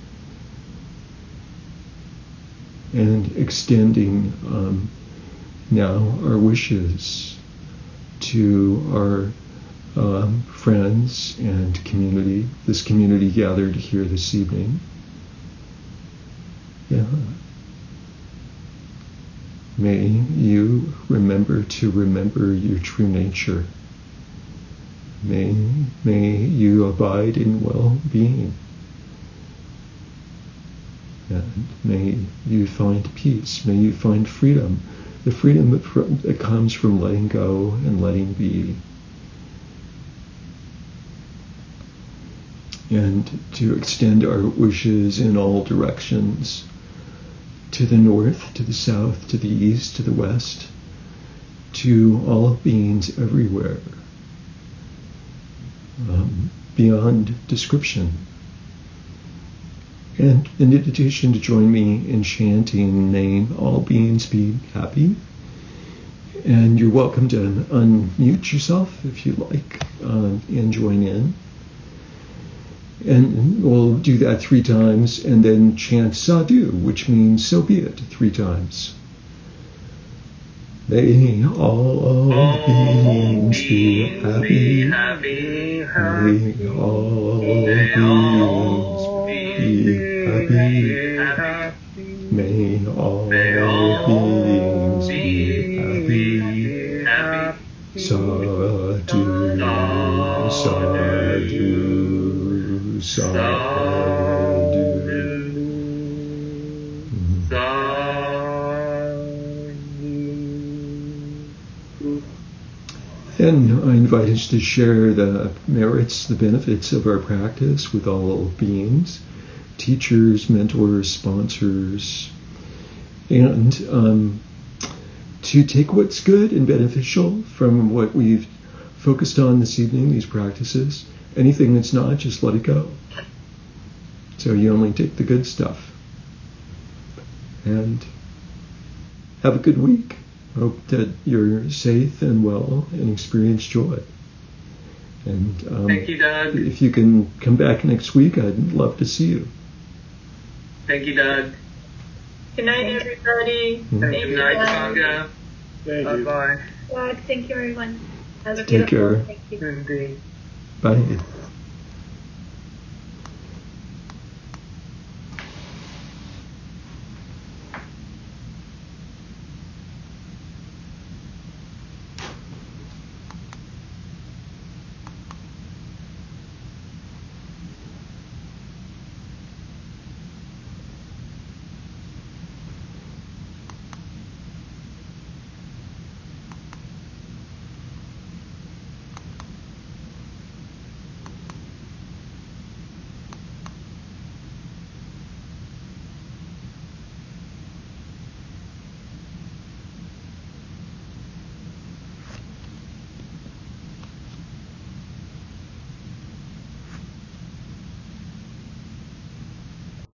and extending now our wishes to our friends and community, this community gathered here this evening. Yeah. May you remember to remember your true nature. May you abide in well-being. And may you find peace. May you find freedom. The freedom that comes from letting go and letting be. And to extend our wishes in all directions, to the north, to the south, to the east, to the west, to all beings everywhere, beyond description. And an invitation to join me in chanting name, all beings be happy. And you're welcome to unmute yourself if you like, and join in. And we'll do that 3 times and then chant sadhu, which means so be it, 3 times. May all beings be happy. May all beings be happy. May all beings be happy. Sadhu, sadhu, sadhu. And I invite us to share the merits, the benefits of our practice with all beings, teachers, mentors, sponsors, and to take what's good and beneficial from what we've focused on this evening, these practices. Anything that's not, just let it go. So you only take the good stuff. And have a good week. Hope that you're safe and well and experience joy. And thank you, Doug. If you can come back next week, I'd love to see you. Thank you, Doug. Good night, everybody. Mm-hmm. Good night, Sangha. Bye. Thank you, everyone. Take care. Thank you. Bye.